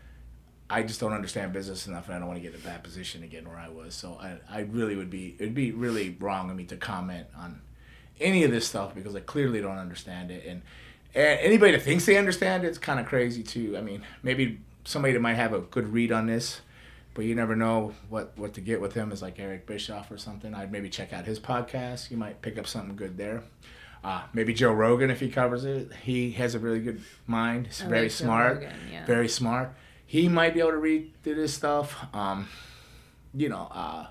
I just don't understand business enough, and I don't want to get in that position again where I was. So I I really would be it'd be really wrong of me to comment on any of this stuff because I clearly don't understand it. And, and anybody that thinks they understand it, it's kind of crazy too. I mean, maybe somebody that might have a good read on this. But you never know what, what to get with him is like Eric Bischoff or something. I'd maybe check out his podcast. You might pick up something good there. Uh, maybe Joe Rogan if he covers it. He has a really good mind. He's I very like Joe smart. Rogan, yeah. Very smart. He might be able to read through this stuff. Um, you know, uh,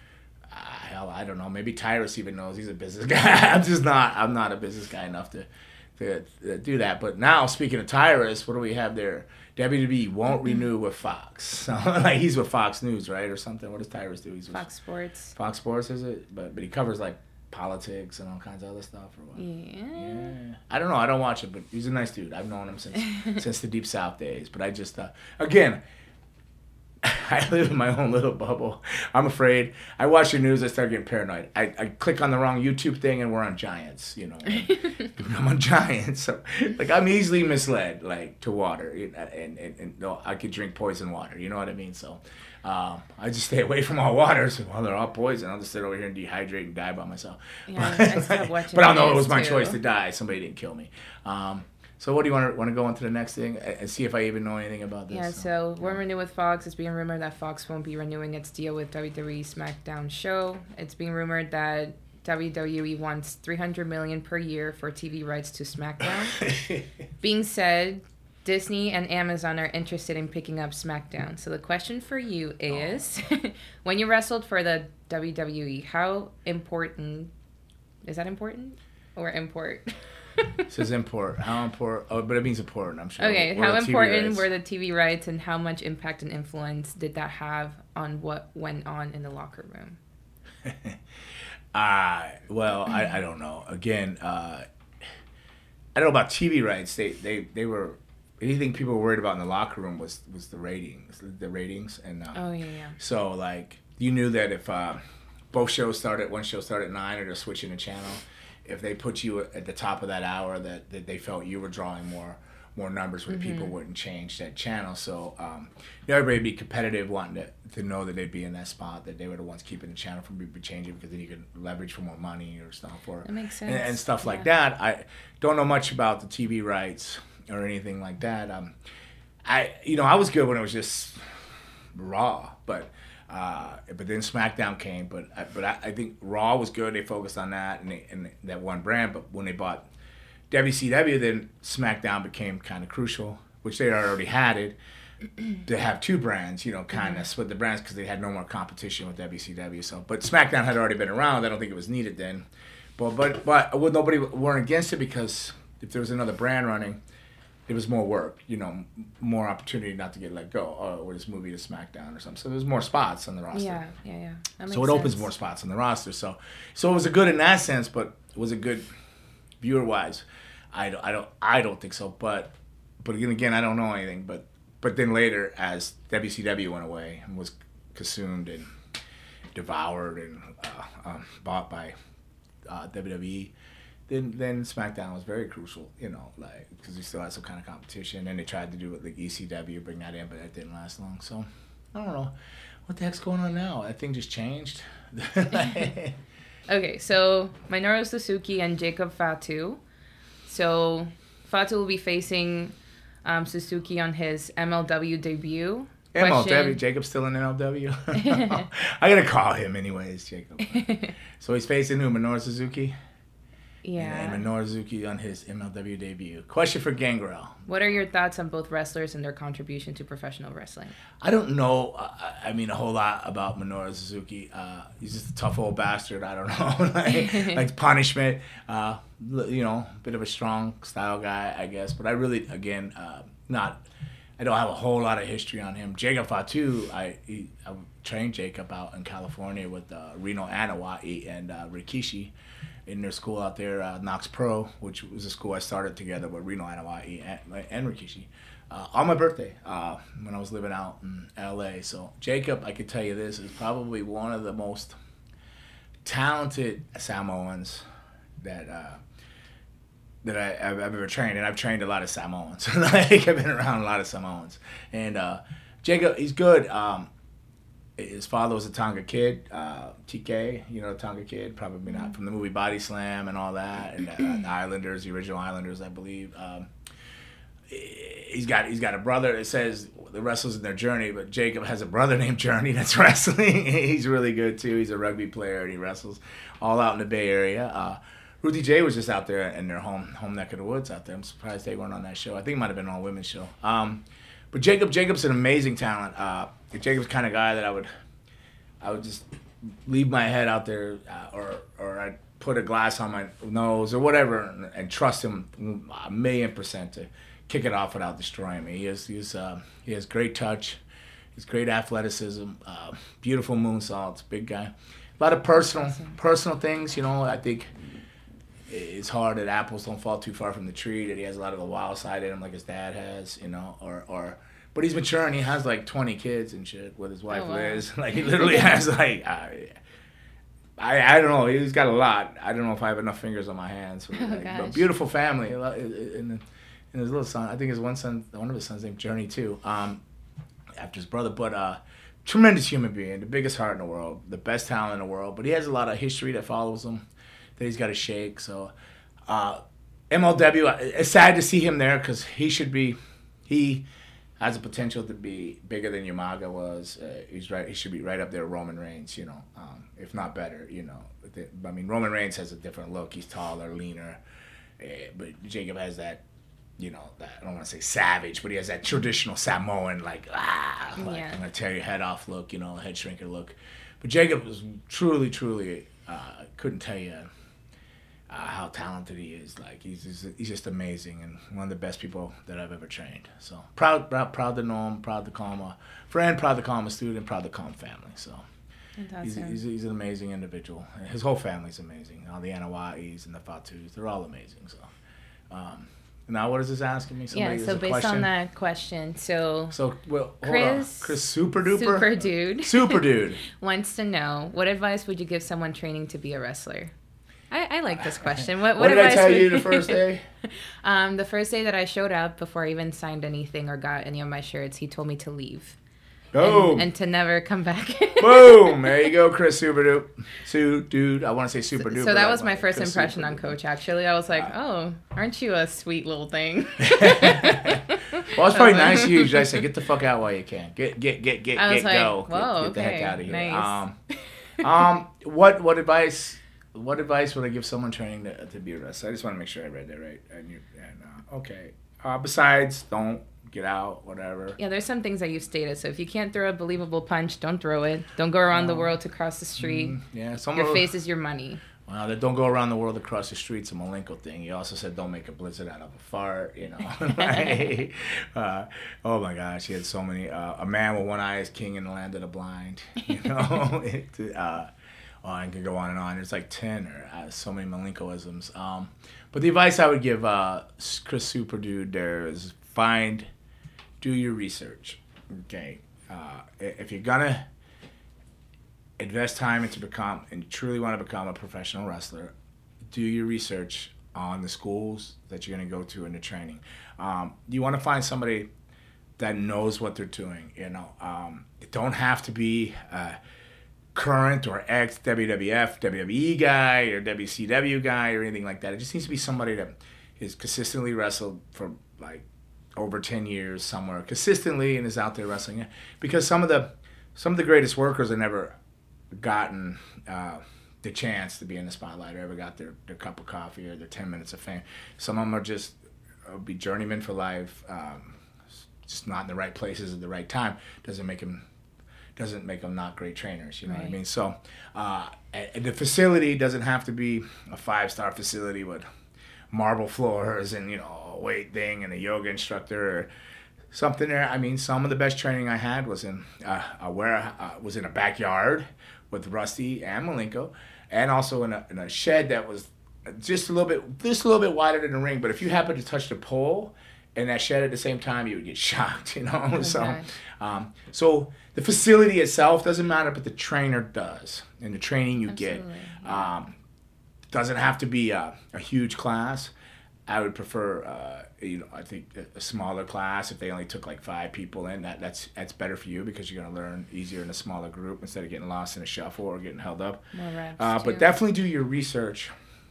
hell, I don't know. Maybe Tyrus even knows he's a business guy. I'm just not. I'm not a business guy enough to, to, to do that. But now, speaking of Tyrus, what do we have there? W W E won't renew with Fox. So, like he's with Fox News, right, or something. What does Tyrus do? He's with Fox Sports. Fox Sports, is it? But but he covers like politics and all kinds of other stuff, or what? Yeah. Yeah. I don't know. I don't watch it, but he's a nice dude. I've known him since since the Deep South days. But I just uh, again, I live in my own little bubble. I'm afraid. I watch the news. I start getting paranoid. I, I click on the wrong YouTube thing, and we're on Giants. You know, I'm on Giants. So, like, I'm easily misled, like, to water, you know, and and, and no, I could drink poison water. You know what I mean? So, um, I just stay away from all waters. Well, they're all poison. I'll just sit over here and dehydrate and die by myself. Yeah, I stopped watching. But I know it was news, my too. choice to die. Somebody didn't kill me. Um, So what do you want to want to go on to the next thing and and see if I even know anything about this? Yeah, so we're renewed with Fox. It's being rumored that Fox won't be renewing its deal with W W E SmackDown show. It's being rumored that W W E wants three hundred million dollars per year for T V rights to SmackDown. Being said, Disney and Amazon are interested in picking up SmackDown. So the question for you is, oh. when you wrestled for the W W E, how important, is that important or import? It says import. How important? Oh, but it means important, I'm sure. Okay, What how are T V important rights? were the T V rights and how much impact and influence did that have on what went on in the locker room? uh, well, I, I don't know. Again, uh, I don't know about T V rights. They, they, they were, anything people were worried about in the locker room was, was the ratings, the ratings. And uh, Oh, yeah, yeah. so, like, you knew that if uh, both shows started, one show started at nine or they're switching the channel, if they put you at the top of that hour, that, that they felt you were drawing more more numbers where mm-hmm. people wouldn't change that channel. So um, you know, everybody would be competitive, wanting to, to know that they'd be in that spot, that they were the ones keeping the channel from be changing because then you could leverage for more money or stuff. Or, that makes sense. And, and stuff yeah. like that. I don't know much about the T V rights or anything like that. Um, I you know I was good when it was just Raw, but. Uh, but then SmackDown came, but I, but I, I think Raw was good. They focused on that and, they, and that one brand. But when they bought W C W, then SmackDown became kind of crucial, which they already had it to have two brands. You know, kind of mm-hmm. split the brands because they had no more competition with W C W. So, but SmackDown had already been around. I don't think it was needed then. But but but well, nobody weren't against it because if there was another brand running. It was more work, you know, more opportunity not to get let go, or, or this movie to SmackDown or something. So there's more spots on the roster. Yeah, yeah, yeah. That so it makes opens sense. more spots on the roster. So, so it was a good in that sense, but was it good viewer wise? I don't, I don't, I don't think so. But, but again, again, I don't know anything. But, but then later, as W C W went away and was consumed and devoured and uh, um, bought by uh, W W E. Then, then SmackDown was very crucial, you know, like because we still had some kind of competition, and they tried to do it like E C W, bring that in, but that didn't last long. So, I don't know, what the heck's going on now? That thing just changed. Okay, so Minoru Suzuki and Jacob Fatu. So Fatu will be facing um, Suzuki on his M L W debut. M L W, Question- Jacob's still in M L W. I gotta call him anyways, Jacob. So he's facing who? Minoru Suzuki. Yeah. And Minoru Suzuki on his M L W debut. Question for Gangrel. What are your thoughts on both wrestlers and their contribution to professional wrestling? I don't know, uh, I mean, a whole lot about Minoru Suzuki. Uh, he's just a tough old bastard, I don't know. like, like punishment. Uh, you know, bit of a strong style guy, I guess. But I really, again, uh, not... I don't have a whole lot of history on him. Jacob Fatu, I, he, I trained Jacob out in California with uh, Reno Anawai and uh, Rikishi in their school out there, uh, Knox Pro, which was a school I started together with Reno Anawai and, and Rikishi uh, on my birthday uh, when I was living out in L A. So Jacob, I could tell you this, is probably one of the most talented Samoans that uh, that I, I've ever trained, and I've trained a lot of Samoans. like I've been around a lot of Samoans, and uh, Jacob, he's good. Um, his father was a Tonga kid, uh, T K, you know, the Tonga kid, probably not, from the movie Body Slam and all that, and uh, the Islanders, the original Islanders, I believe. Um, he's got he's got a brother that says the wrestlers in their journey, but Jacob has a brother named Journey that's wrestling. He's really good too. He's a rugby player and he wrestles all out in the Bay Area. Uh, Ruthie J was just out there in their home home neck of the woods out there. I'm surprised they weren't on that show. I think it might have been an all-women's show. Um, but Jacob, Jacob's an amazing talent. Uh, Jacob's the kind of guy that I would, I would just leave my head out there, uh, or or I'd put a glass on my nose or whatever, and, and trust him a million percent to kick it off without destroying me. He has he's uh, he has great touch, he's great athleticism, uh, beautiful moonsaults, big guy. A lot of personal personal things, you know. I think it's hard that apples don't fall too far from the tree, that he has a lot of a wild side in him like his dad has, you know, or or but he's mature and he has like twenty kids and shit with his wife Oh, wow. Liz. Like he literally has like, I, I, I don't know. He's got a lot. I don't know if I have enough fingers on my hands. But, Oh, like, gosh. but beautiful family. A lot- And, and his little son, I think his one son, one of his sons named Journey too. Um, after his brother, but uh, tremendous human being, the biggest heart in the world, the best talent in the world. But he has a lot of history that follows him that he's got to shake. So, uh, M L W, it's sad to see him there because he should be, he has the potential to be bigger than Umaga was. Uh, he's right. He should be right up there with Roman Reigns, you know, um, if not better, you know. The, I mean, Roman Reigns has a different look. He's taller, leaner, uh, but Jacob has that, you know, that, I don't want to say savage, but he has that traditional Samoan, like, ah, like, Yeah. I'm going to tear your head off look, you know, head shrinker look. But Jacob was truly, truly, uh, couldn't tell you uh, how talented he is. Like, he's just, he's just amazing and one of the best people that I've ever trained. So proud, proud, proud to know him, proud to call him a friend, proud to call him a student, proud to call him family. So That's he's, awesome. he's, he's an amazing individual. His whole family's amazing. All the Anawais and the Fatus, they're all amazing. So um, now what is this asking me? Yeah, Somebody so has a based question? on that question, so So, well, hold Chris- on. Chris Super Duper? Super Dude Super Dude. wants to know, what advice would you give someone training to be a wrestler? I, I like this question. What, what, What did I advice tell would- you the first day? um, the first day that I showed up, before I even signed anything or got any of my shirts, he told me to leave. Boom. And, and to never come back. Boom. There you go, Chris Super Dude. Su Dude. I want to say Super Duper. So that but was I my like first Chris impression Super on Duper. Coach, actually. I was like, oh, aren't you a sweet little thing? Well, it's probably nice of you. I say, get the fuck out while you can. Get, get, get, get, I was get, like, go. whoa, get, get the heck okay, out of here. nice. Um, um, what, what advice? What advice would I give someone training to, to be a wrestler? I just want to make sure I read that right. And, you, and uh, okay. Uh, besides, don't get out, whatever. Yeah, there's some things that you've stated. So if you can't throw a believable punch, don't throw it. Don't go around the world to cross the street. Mm, yeah, some Your of- face is your money. Well, that don't go around the world across the streets, a Malenko thing. He also said don't make a blizzard out of a fart, you know. Like, uh, oh my gosh, he had so many. Uh, a man with one eye is king in the land of the blind, you know. it, uh, oh, I can go on and on. There's like ten or uh, so many Malenkoisms. Um, but the advice I would give uh, Chris Super Dude there is find, do your research. Okay, uh, if you're gonna invest time into become and you truly want to become a professional wrestler, do your research on the schools that you're going to go to and the training. Um, you want to find somebody that knows what they're doing. You know, um, it don't have to be a current or ex W W F, W W E guy or W C W guy or anything like that. It just needs to be somebody that is consistently wrestled for like over ten years somewhere consistently and is out there wrestling. Because some of the some of the greatest workers are never gotten uh, the chance to be in the spotlight or ever got their, their cup of coffee or their ten minutes of fame. Some of them are just uh, be journeymen for life, um, just not in the right places at the right time. Doesn't make them doesn't make them not great trainers. You know Right. what I mean? So uh, and the facility doesn't have to be a five star facility with marble floors and you know a weight thing and a yoga instructor. Or, something there. I mean, some of the best training I had was in uh, a where uh, was in a backyard with Rusty and Malenko, and also in a, in a shed that was just a little bit just a little bit wider than the ring. But if you happened to touch the pole in that shed at the same time, you would get shocked. You know, Oh, so gosh. um, so the facility itself doesn't matter, but the trainer does, and the training you Absolutely. get um, doesn't have to be a, a huge class. I would prefer, uh, you know, I think a, a smaller class. If they only took like five people in, that that's that's better for you because you're gonna learn easier in a smaller group instead of getting lost in a shuffle or getting held up. More reps, Uh, but too. definitely do your research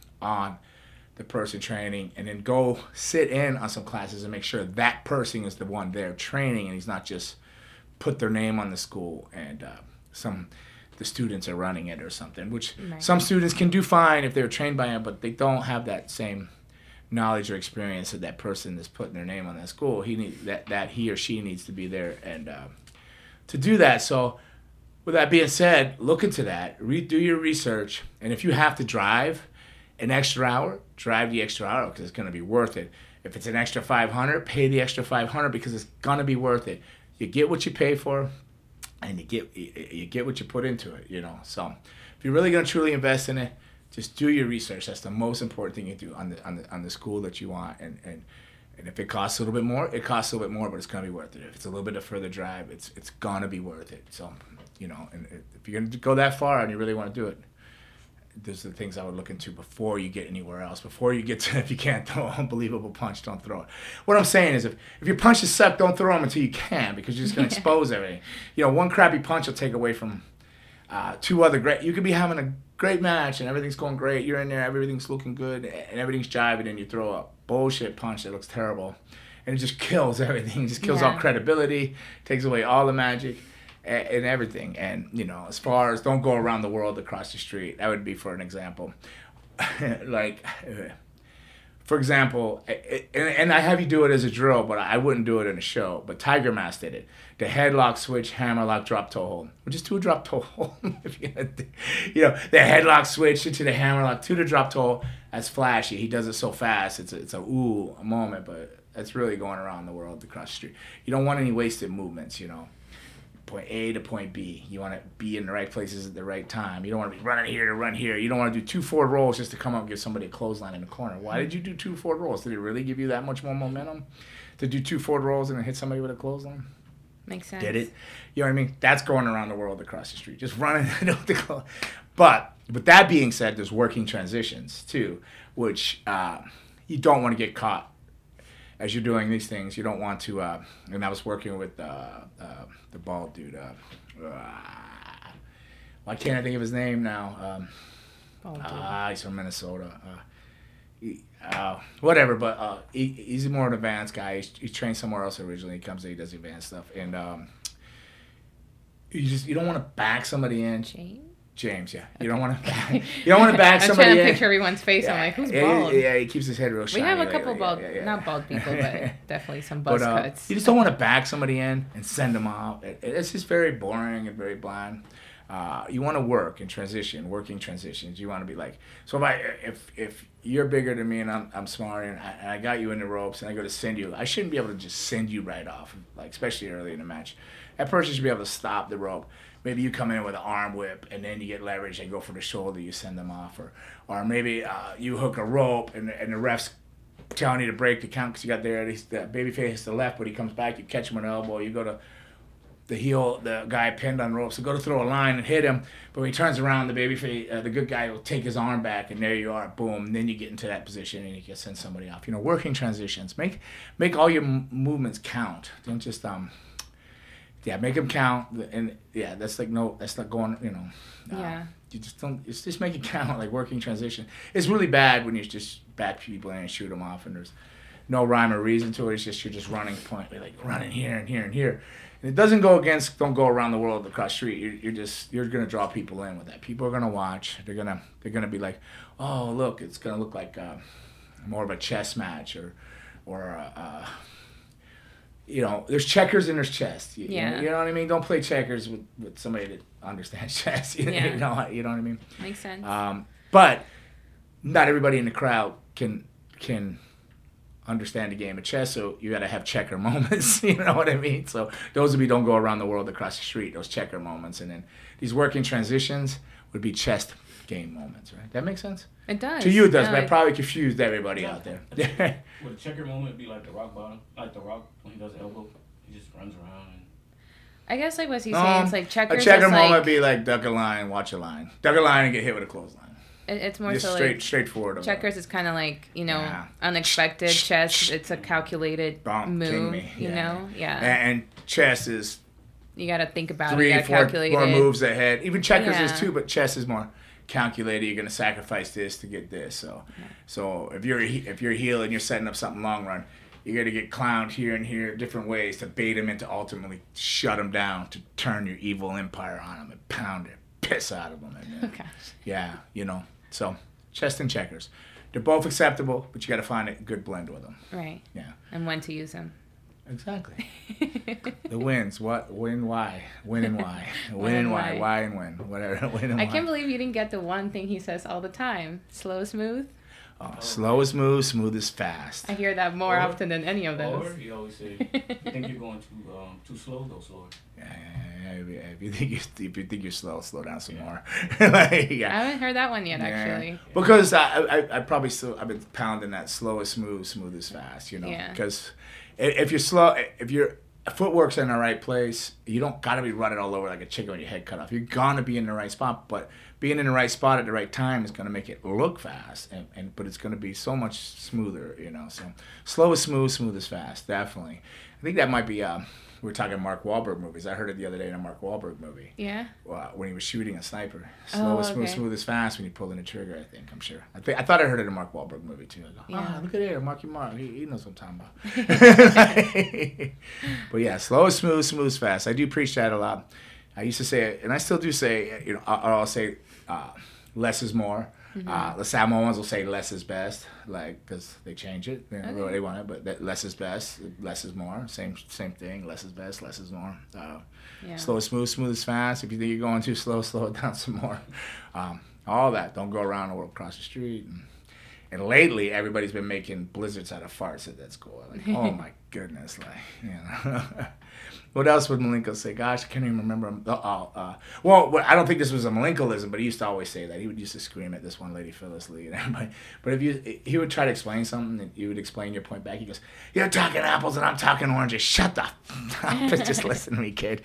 on the person training, and then go sit in on some classes and make sure that person is the one there training, and he's not just put their name on the school and uh, some the students are running it or something. Which Right. some students can do fine if they're trained by him, but they don't have that same knowledge or experience that that person is putting their name on that school. He need that that he or she needs to be there and uh, to do that. So with that being said, look into that, redo your research, and if you have to drive an extra hour, drive the extra hour because it's going to be worth it. If it's an extra five hundred, pay the extra five hundred because it's going to be worth it. You get what you pay for, and you get you, you get what you put into it. You know, so if you're really going to truly invest in it, just do your research. That's the most important thing you do on the on the on the school that you want, and and And if it costs a little bit more, it costs a little bit more, but it's gonna be worth it. If it's a little bit of further drive, it's it's gonna be worth it. So, you know, and if you're gonna go that far and you really want to do it, those are the things I would look into before you get anywhere else. Before you get to, if you can't throw an unbelievable punch, don't throw it. What I'm saying is, if, if your punches suck, don't throw them until you can, because you're just gonna expose everything. You know, one crappy punch will take away from uh, two other great. You could be having a great match and everything's going great. You're in there, everything's looking good, and everything's jiving, and you throw a bullshit punch that looks terrible, and it just kills everything. It just kills Yeah. all credibility, takes away all the magic. And everything. And, you know, as far as don't go around the world across the street, that would be for an example. Like, for example, and, and I have you do it as a drill, but I wouldn't do it in a show. But Tiger Mask did it. The headlock switch, hammerlock, drop toe hold. Or just do a drop toe hold. If you're gonna do, you know, the headlock switch into the hammerlock to the drop toe hold. That's flashy. He does it so fast. It's a, it's a ooh, a moment, but that's really going around the world across the street. You don't want any wasted movements, you know. Point A to point B. You want to be in the right places at the right time. You don't want to be running here to run here. You don't want to do two forward rolls just to come up and give somebody a clothesline in the corner. Why did you do two forward rolls? Did it really give you that much more momentum to do two forward rolls and then hit somebody with a clothesline? Makes sense. Did it? You know what I mean? That's going around the world across the street. Just running with the clothes. But with that being said, there's working transitions too, which uh, you don't want to get caught as you're doing these things. You don't want to, uh, and I was working with uh, uh, the bald dude. Uh, uh, why can't I think of his name now? Um, Oh, dude. uh, he's from Minnesota. Uh, he, uh, whatever, but uh, he, he's more an advanced guy. He's, he trained somewhere else originally. He comes in, he does advanced stuff. And um, you just, you don't want to back somebody in. James? James, yeah. You don't want to you don't want to back I'm somebody trying to in. picture everyone's face. I'm like, who's yeah, bald? Yeah, he keeps his head real We shiny. have a lately, couple yeah, bald, yeah, yeah. not bald people, but definitely some buzz But uh, cuts. you just don't want to back somebody in and send them off. It, it's just very boring and very bland. Uh, you want to work and transition, working transitions. You want to be like, so if I, if if you're bigger than me and I'm I'm smarter and I, and I got you in the ropes and I go to send you, I shouldn't be able to just send you right off, like especially early in the match. That person should be able to stop the rope. Maybe you come in with an arm whip and then you get leverage and go for the shoulder, you send them off, or or maybe uh, you hook a rope and and the ref's telling you to break the count because you got there. He's, the babyface hits the left, but he comes back. You catch him with an elbow. You go to the heel, the guy pinned on ropes. So go to throw a line and hit him, but when he turns around, the babyface, uh, the good guy will take his arm back, and there you are, boom. And then you get into that position and you can send somebody off. You know, working transitions. Make make all your m- movements count. Don't just um. Yeah, make them count, and yeah, that's like no, that's not going. You know, uh, Yeah. You just don't. It's just make it count, like working transition. It's really bad when you just back people in and shoot them off, and there's no rhyme or reason to it. It's just you're just running point, you're like running here and here and here, and it doesn't go against. Don't go around the world across the street. You're, you're just you're gonna draw people in with that. People are gonna watch. They're gonna they're gonna be like, oh look, it's gonna look like uh, more of a chess match or or. Uh, uh, You know, there's checkers and there's chess. You, Yeah. you know what I mean? Don't play checkers with, with somebody that understands chess. You, Yeah. you know, you know what I mean? Makes sense. Um, but not everybody in the crowd can can understand the game of chess, so you got to have checker moments. You know what I mean? So those of you don't go around the world across the street, those checker moments, and then these working transitions would be chess game moments, right? That makes sense? it does. To you it does, No, but I it- probably confused everybody out there. Would a checker moment be like the rock bottom? Like the rock when he does the elbow? He just runs around and I guess like what he's saying, Um, it's like checkers. A checker is moment like, be like duck a line, watch a line. Duck a line and get hit with a clothesline. it- it's more Just so straight, like straightforward. checkers is kind of like, you know, Yeah. unexpected. Chess, it's a calculated Bonk, king move, me. you Yeah. know? Yeah. And, and chess is you got to think about it. three, You got to four calculate more it. moves ahead. Even checkers is Yeah. too, but chess is more calculated. You're gonna sacrifice this to get this. So, so if you're a he- if you're a heel and you're setting up something long run, you got to get clowned here and here, different ways to bait him into ultimately shut him down, to turn your evil empire on him and pound it, piss out of him. And, uh, Okay. yeah, you know. So chess and checkers, they're both acceptable, but you got to find a good blend with them. Right. Yeah. And when to use them. Exactly. The wins. What? Win? Why? Win and why? Win and why? Why and when? Whatever. Win and I why. can't believe you didn't get the one thing he says all the time. Slow, smooth. Oh, slow is smooth, smooth is fast. I hear that more Or- often than any of or those. he always say, you think you're going too um, too slow, go slower. Yeah, yeah, yeah, Yeah, if you, if you think you if you think you're slow, slow down some more. Like, yeah. I haven't heard that one yet, Yeah. actually. Because I, I I probably still I've been pounding that slow is smooth, smooth is fast. You know, Yeah. because if you're slow, if your footwork's in the right place, you don't gotta be running all over like a chicken with your head cut off. You're gonna be in the right spot, but being in the right spot at the right time is gonna make it look fast, and, and but it's gonna be so much smoother. You know, so slow is smooth, smooth is fast. Definitely. I think that might be. Uh, we were talking Mark Wahlberg movies. I heard it the other day in a Mark Wahlberg movie. Yeah. Uh, when he was shooting a sniper. Slow Oh, is smooth, okay. smooth is fast when you pull in the trigger, I think. I'm sure. I, th- I thought I heard it in a Mark Wahlberg movie, too. I go, Yeah. ah, look at there, Marky Mark. He, he knows what I'm talking about. But yeah, slow is smooth, smooth is fast. I do preach that a lot. I used to say it, and I still do say, you know, I'll, I'll say uh, less is more. Mm-hmm. Uh, the Samoans will say less is best, like, because they change it. You know, Okay. they want it, but that less is best, less is more. Same same thing. Less is best, less is more. Uh, Yeah. Slow is smooth, smooth is fast. If you think you're going too slow, slow it down some more. Um, all that. Don't go around the world across the street. And, and lately, everybody's been making blizzards out of farts at that school. Like, oh my goodness, like, you know. What else would Malenko say? Gosh, I can't even remember. Him. Oh, uh, well, well, I don't think this was a Malenkoism, but he used to always say that. He would used to scream at this one lady, Phyllis Lee, and everybody. But if you, he would try to explain something, and you would explain your point back. He goes, "You're talking apples, and I'm talking oranges. Shut the f- up. Just listen to me, kid."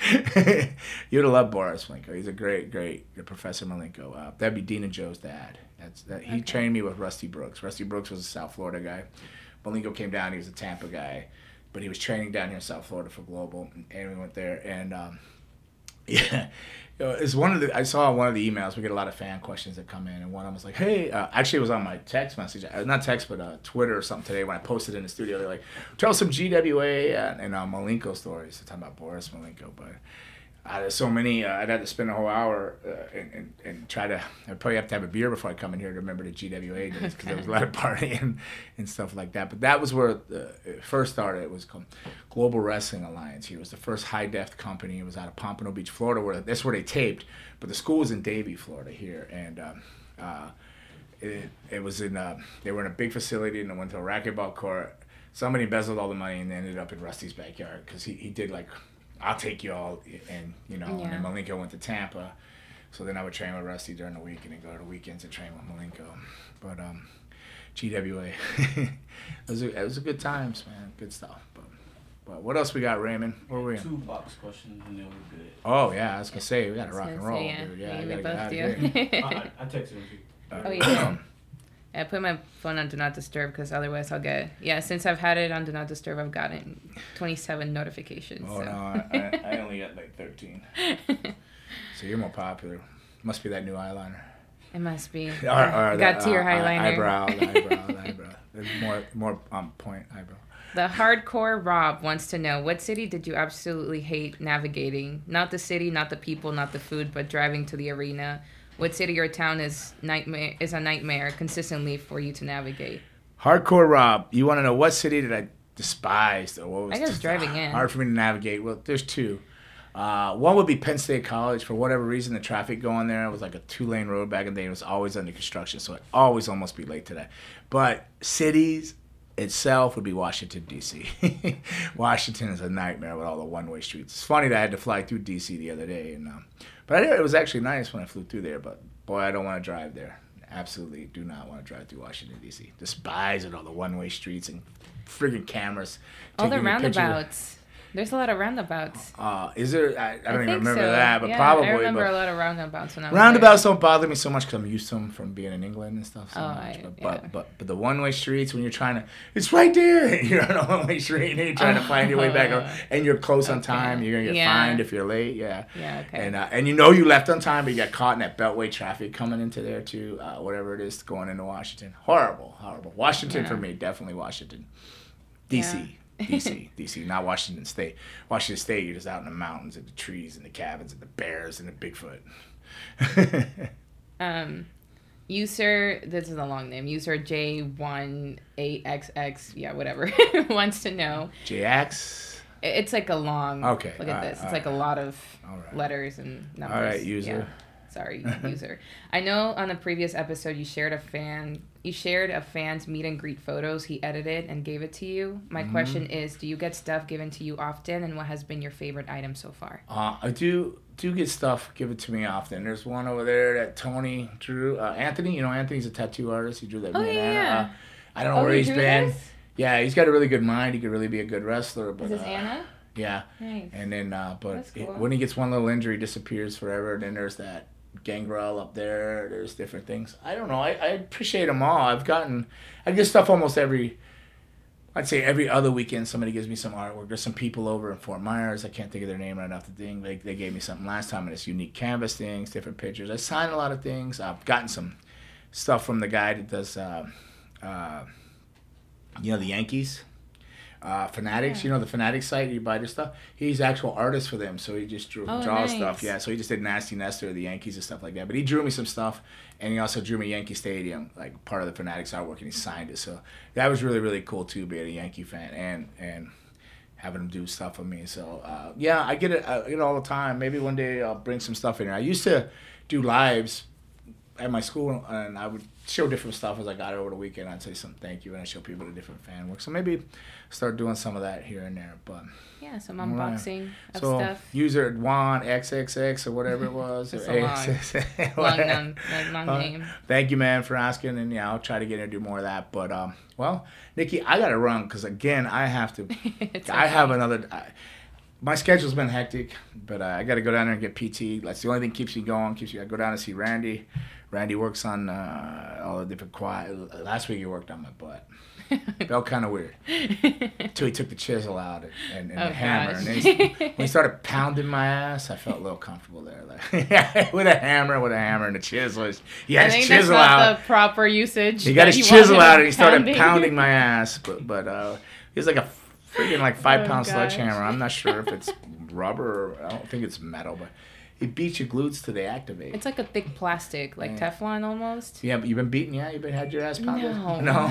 You'd have loved Boris Malenko. He's a great, great Professor Malenko. Uh, that'd be Dina Joe's dad. That's that. He Okay. trained me with Rusty Brooks. Rusty Brooks was a South Florida guy. Malenko came down. He was a Tampa guy. But he was training down here in South Florida for Global, and we went there. And um, yeah, you know, it's one of the. I saw one of the emails. We get a lot of fan questions that come in, and one of them was like, "Hey," uh, actually, it was on my text message, uh, not text, but uh, Twitter or something today when I posted in the studio. They're like, "Tell some G W A and, and uh, Malenko stories." They're talking about Boris Malenko, but. Uh, there's so many. Uh, I'd have to spend a whole hour uh, and, and, and try to. I'd probably have to have a beer before I come in here to remember the G W A days because there was a lot of partying and stuff like that. But that was where uh, it first started. It was called Global Wrestling Alliance. Here it was the first high def company. It was out of Pompano Beach, Florida. Where that's where they taped. But the school was in Davie, Florida. Here and. Um, uh, it, it was in. Uh, they were in a big facility and they went to a racquetball court. Somebody embezzled all the money and ended up in Rusty's backyard because he, he did like. I'll take you all, and you know, Yeah. and then Malenko went to Tampa, so then I would train with Rusty during the week, and then go to the weekends and train with Malenko. But um, G W A, it was a, it was a good times, man, good stuff. But but what else we got, Raymond? Where we in? Two box questions and then we're good. Oh yeah, I was gonna say we got to I was rock gonna and say, roll, yeah. dude. Yeah, Yeah, I we gotta get both out of do. here. I, I texted him too. Uh, Oh, yeah. um, I put my phone on Do Not Disturb because otherwise I'll get... Yeah, since I've had it on Do Not Disturb, I've gotten twenty-seven notifications. oh so. no, I, I, I only got like thirteen. So you're more popular. Must be that new eyeliner. It must be. Or, or got that, to your uh, eyeliner. eyebrow, the eyebrow, the eyebrow. There's more, more on point eyebrow. The hardcore Rob wants to know, what city did you absolutely hate navigating? Not the city, not the people, not the food, but driving to the arena. What city or town is nightmare is a nightmare consistently for you to navigate? Hardcore Rob, you want to know what city did I despise or what was I guess just driving in. hard for me to navigate? Well, there's two. Uh, one would be Penn State College. For whatever reason, the traffic going there was like a two-lane road back in the day. It was always under construction, so I'd always almost be late to that. But cities itself would be Washington, D C Washington is a nightmare with all the one-way streets. It's funny that I had to fly through D C the other day, and um, but I, it was actually nice when I flew through there. But boy, I don't want to drive there. Absolutely do not want to drive through Washington, D C Despise it, all the one-way streets and friggin' cameras. All the taking your picture. roundabouts. There's a lot of roundabouts. Uh, is there? I, I don't even think remember so. that, but yeah, probably. I remember but a lot of roundabouts when I was roundabouts don't bother me so much because I'm used to them from being in England and stuff. So Oh, much. I- but, yeah. but but but the one-way streets when you're trying to, it's right there. And you're on a one-way street and you're trying to find your way back, Oh. and you're close on Okay. time. You're gonna get Yeah. fined if you're late. Yeah. there. Yeah, okay. And uh, and you know you left on time, but you got caught in that Beltway traffic coming into there too. Uh, whatever it is going into Washington, horrible, horrible. Washington Yeah. for me, definitely Washington. D C. D C, D C, not Washington State. Washington State, you're just out in the mountains and the trees and the cabins and the bears and the Bigfoot. Um, user, this is a long name. User J one eight X X, yeah, whatever, wants to know. J X. It's like a long. Okay, Look at alright, this. It's like a lot of All right. letters and numbers. All right, user. Sorry, user. I know on a previous episode you shared a fan. You shared a fan's meet and greet photos he edited and gave it to you. My Mm-hmm. question is, do you get stuff given to you often, and what has been your favorite item so far? Uh, I do do get stuff given to me often. There's one over there that Tony drew. Uh, Anthony, you know, Anthony's a tattoo artist. He drew that Oh, bandana. yeah, yeah. Uh, I don't know Oh, where he he's drew been. this? Yeah, he's got a really good mind. He could really be a good wrestler. But Is this uh, Anna? Yeah. Nice. And then, uh, but That's it- cool. when he gets one little injury, he disappears forever. And then there's that Gangrel up there. There's different things. I don't know. I, I appreciate them all. I've gotten, I get stuff almost every, I'd say every other weekend. Somebody gives me some artwork. There's some people over in Fort Myers. I can't think of their name right off the thing. They, they gave me something last time, and it's unique canvas things, different pictures. I sign a lot of things. I've gotten some stuff from the guy that does, uh, uh, you know, the Yankees. Uh, Fanatics, Yeah. you know the Fanatics site, you buy their stuff. He's actual artist for them, so he just drew Oh, draws nice. stuff. Yeah, so he just did Nasty Nestor, the Yankees and stuff like that. But he drew me some stuff, and he also drew me Yankee Stadium, like part of the Fanatics artwork, and he signed it. So that was really really cool too, being a Yankee fan and and having him do stuff for me. So uh, yeah, I get it, I get it all the time. Maybe one day I'll bring some stuff in here. I used to do lives at my school, and I would show different stuff as I got it over the weekend. I'd say some thank you, and I show people the different fan work. So maybe start doing some of that here and there. But Yeah, some All right. unboxing of so stuff. user Juan X X X or whatever it was. It's or a long- A X X. Long, num- long Uh, name. Thank you, man, for asking, and yeah, I'll try to get in and do more of that. But um, well, Nikki, I gotta run because again, I have to. It's I okay. have another. I, my schedule's been hectic, but uh, I got to go down there and get P T. That's the only thing keeps me going. Keeps me. I go down to see Randy. Randy works on uh, all the different quiet. Last week he worked on my butt. Felt kind of weird. Until he took the chisel out and, and, and Oh, the hammer. gosh. And then he, when he started pounding my ass, I felt a little comfortable there. Like with a hammer, with a hammer and a chisel. He I had think his that's chisel not out. the proper usage. He got that his you wanted chisel out him and he started pounding. pounding my ass. But but uh, he was like a freaking like five Oh, pound gosh. sledgehammer. I'm not sure if it's rubber or I don't think it's metal, but he beats your glutes till they activate. It's like a thick plastic, like Yeah. Teflon almost. Yeah, but you've been beaten, yeah? You've been had your ass pounded? No. No.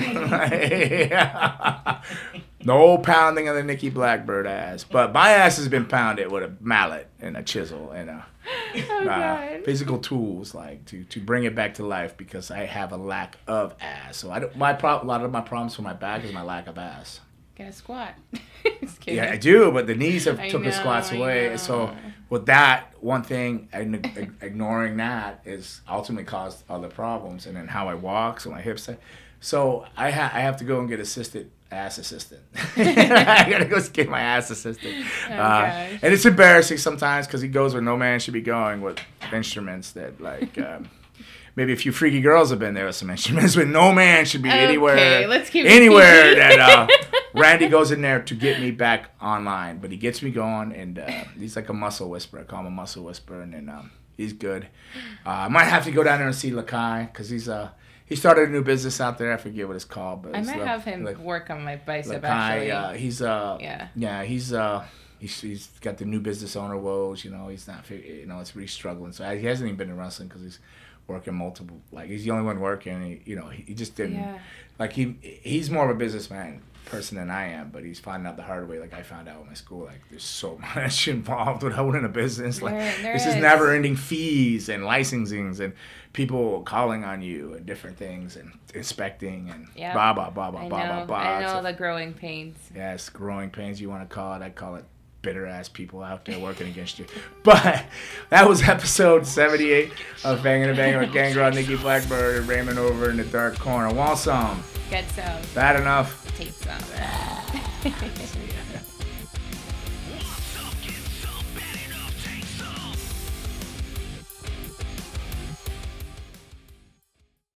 Yeah. No pounding of the Nikki Blackbird ass. But my ass has been pounded with a mallet and a chisel and a Oh, uh, God. physical tools like to, to bring it back to life because I have a lack of ass. So I don't, my pro- a lot of my problems for my back is my lack of ass. Gotta squat. Just kidding. Yeah, I do, but the knees have I took the know, squats I away. know. So with that, one thing, and ig- ignoring that is ultimately caused other problems. And then how I walk, so my hips. So I ha- I have to go and get assisted ass assistant. I gotta go get my ass assistant. Oh, uh, gosh. and it's embarrassing sometimes because he goes where no man should be going with instruments that like. Um, Maybe a few freaky girls have been there with some instruments, but no man should be Okay, anywhere, let's keep it anywhere P G. that uh, Randy goes in there to get me back online. But he gets me going, and uh, he's like a muscle whisperer. I call him a muscle whisperer, and then um, he's good. Uh, I might have to go down there and see Lakai because he's uh, he started a new business out there. I forget what it's called, but I it's might La- have him La- work on my bicep, Lakai. actually. Uh, he's uh, Yeah. yeah, he's uh. He's, he's got the new business owner woes, you know. He's not, fig- you know, it's really struggling. So he hasn't even been in wrestling because he's working multiple. Like he's the only one working. And he, you know, he, he just didn't. Yeah. Like he, he's more of a businessman person than I am. But he's finding out the hard way. Like I found out in my school. Like there's so much involved with owning a business. Like There- there this is is. never-ending fees and licensings and people calling on you and different things and inspecting and Yeah. blah blah blah blah I blah know. blah blah. I know So- the growing pains. Yes, growing pains you want to call it. I call it bitter ass people out there working against you. But that was episode seventy-eight of Banging and Banging with Gangrel, Nikki Blackbird, and Raymond over in the dark corner. Want some? Get some. Bad enough? Take some. See ya.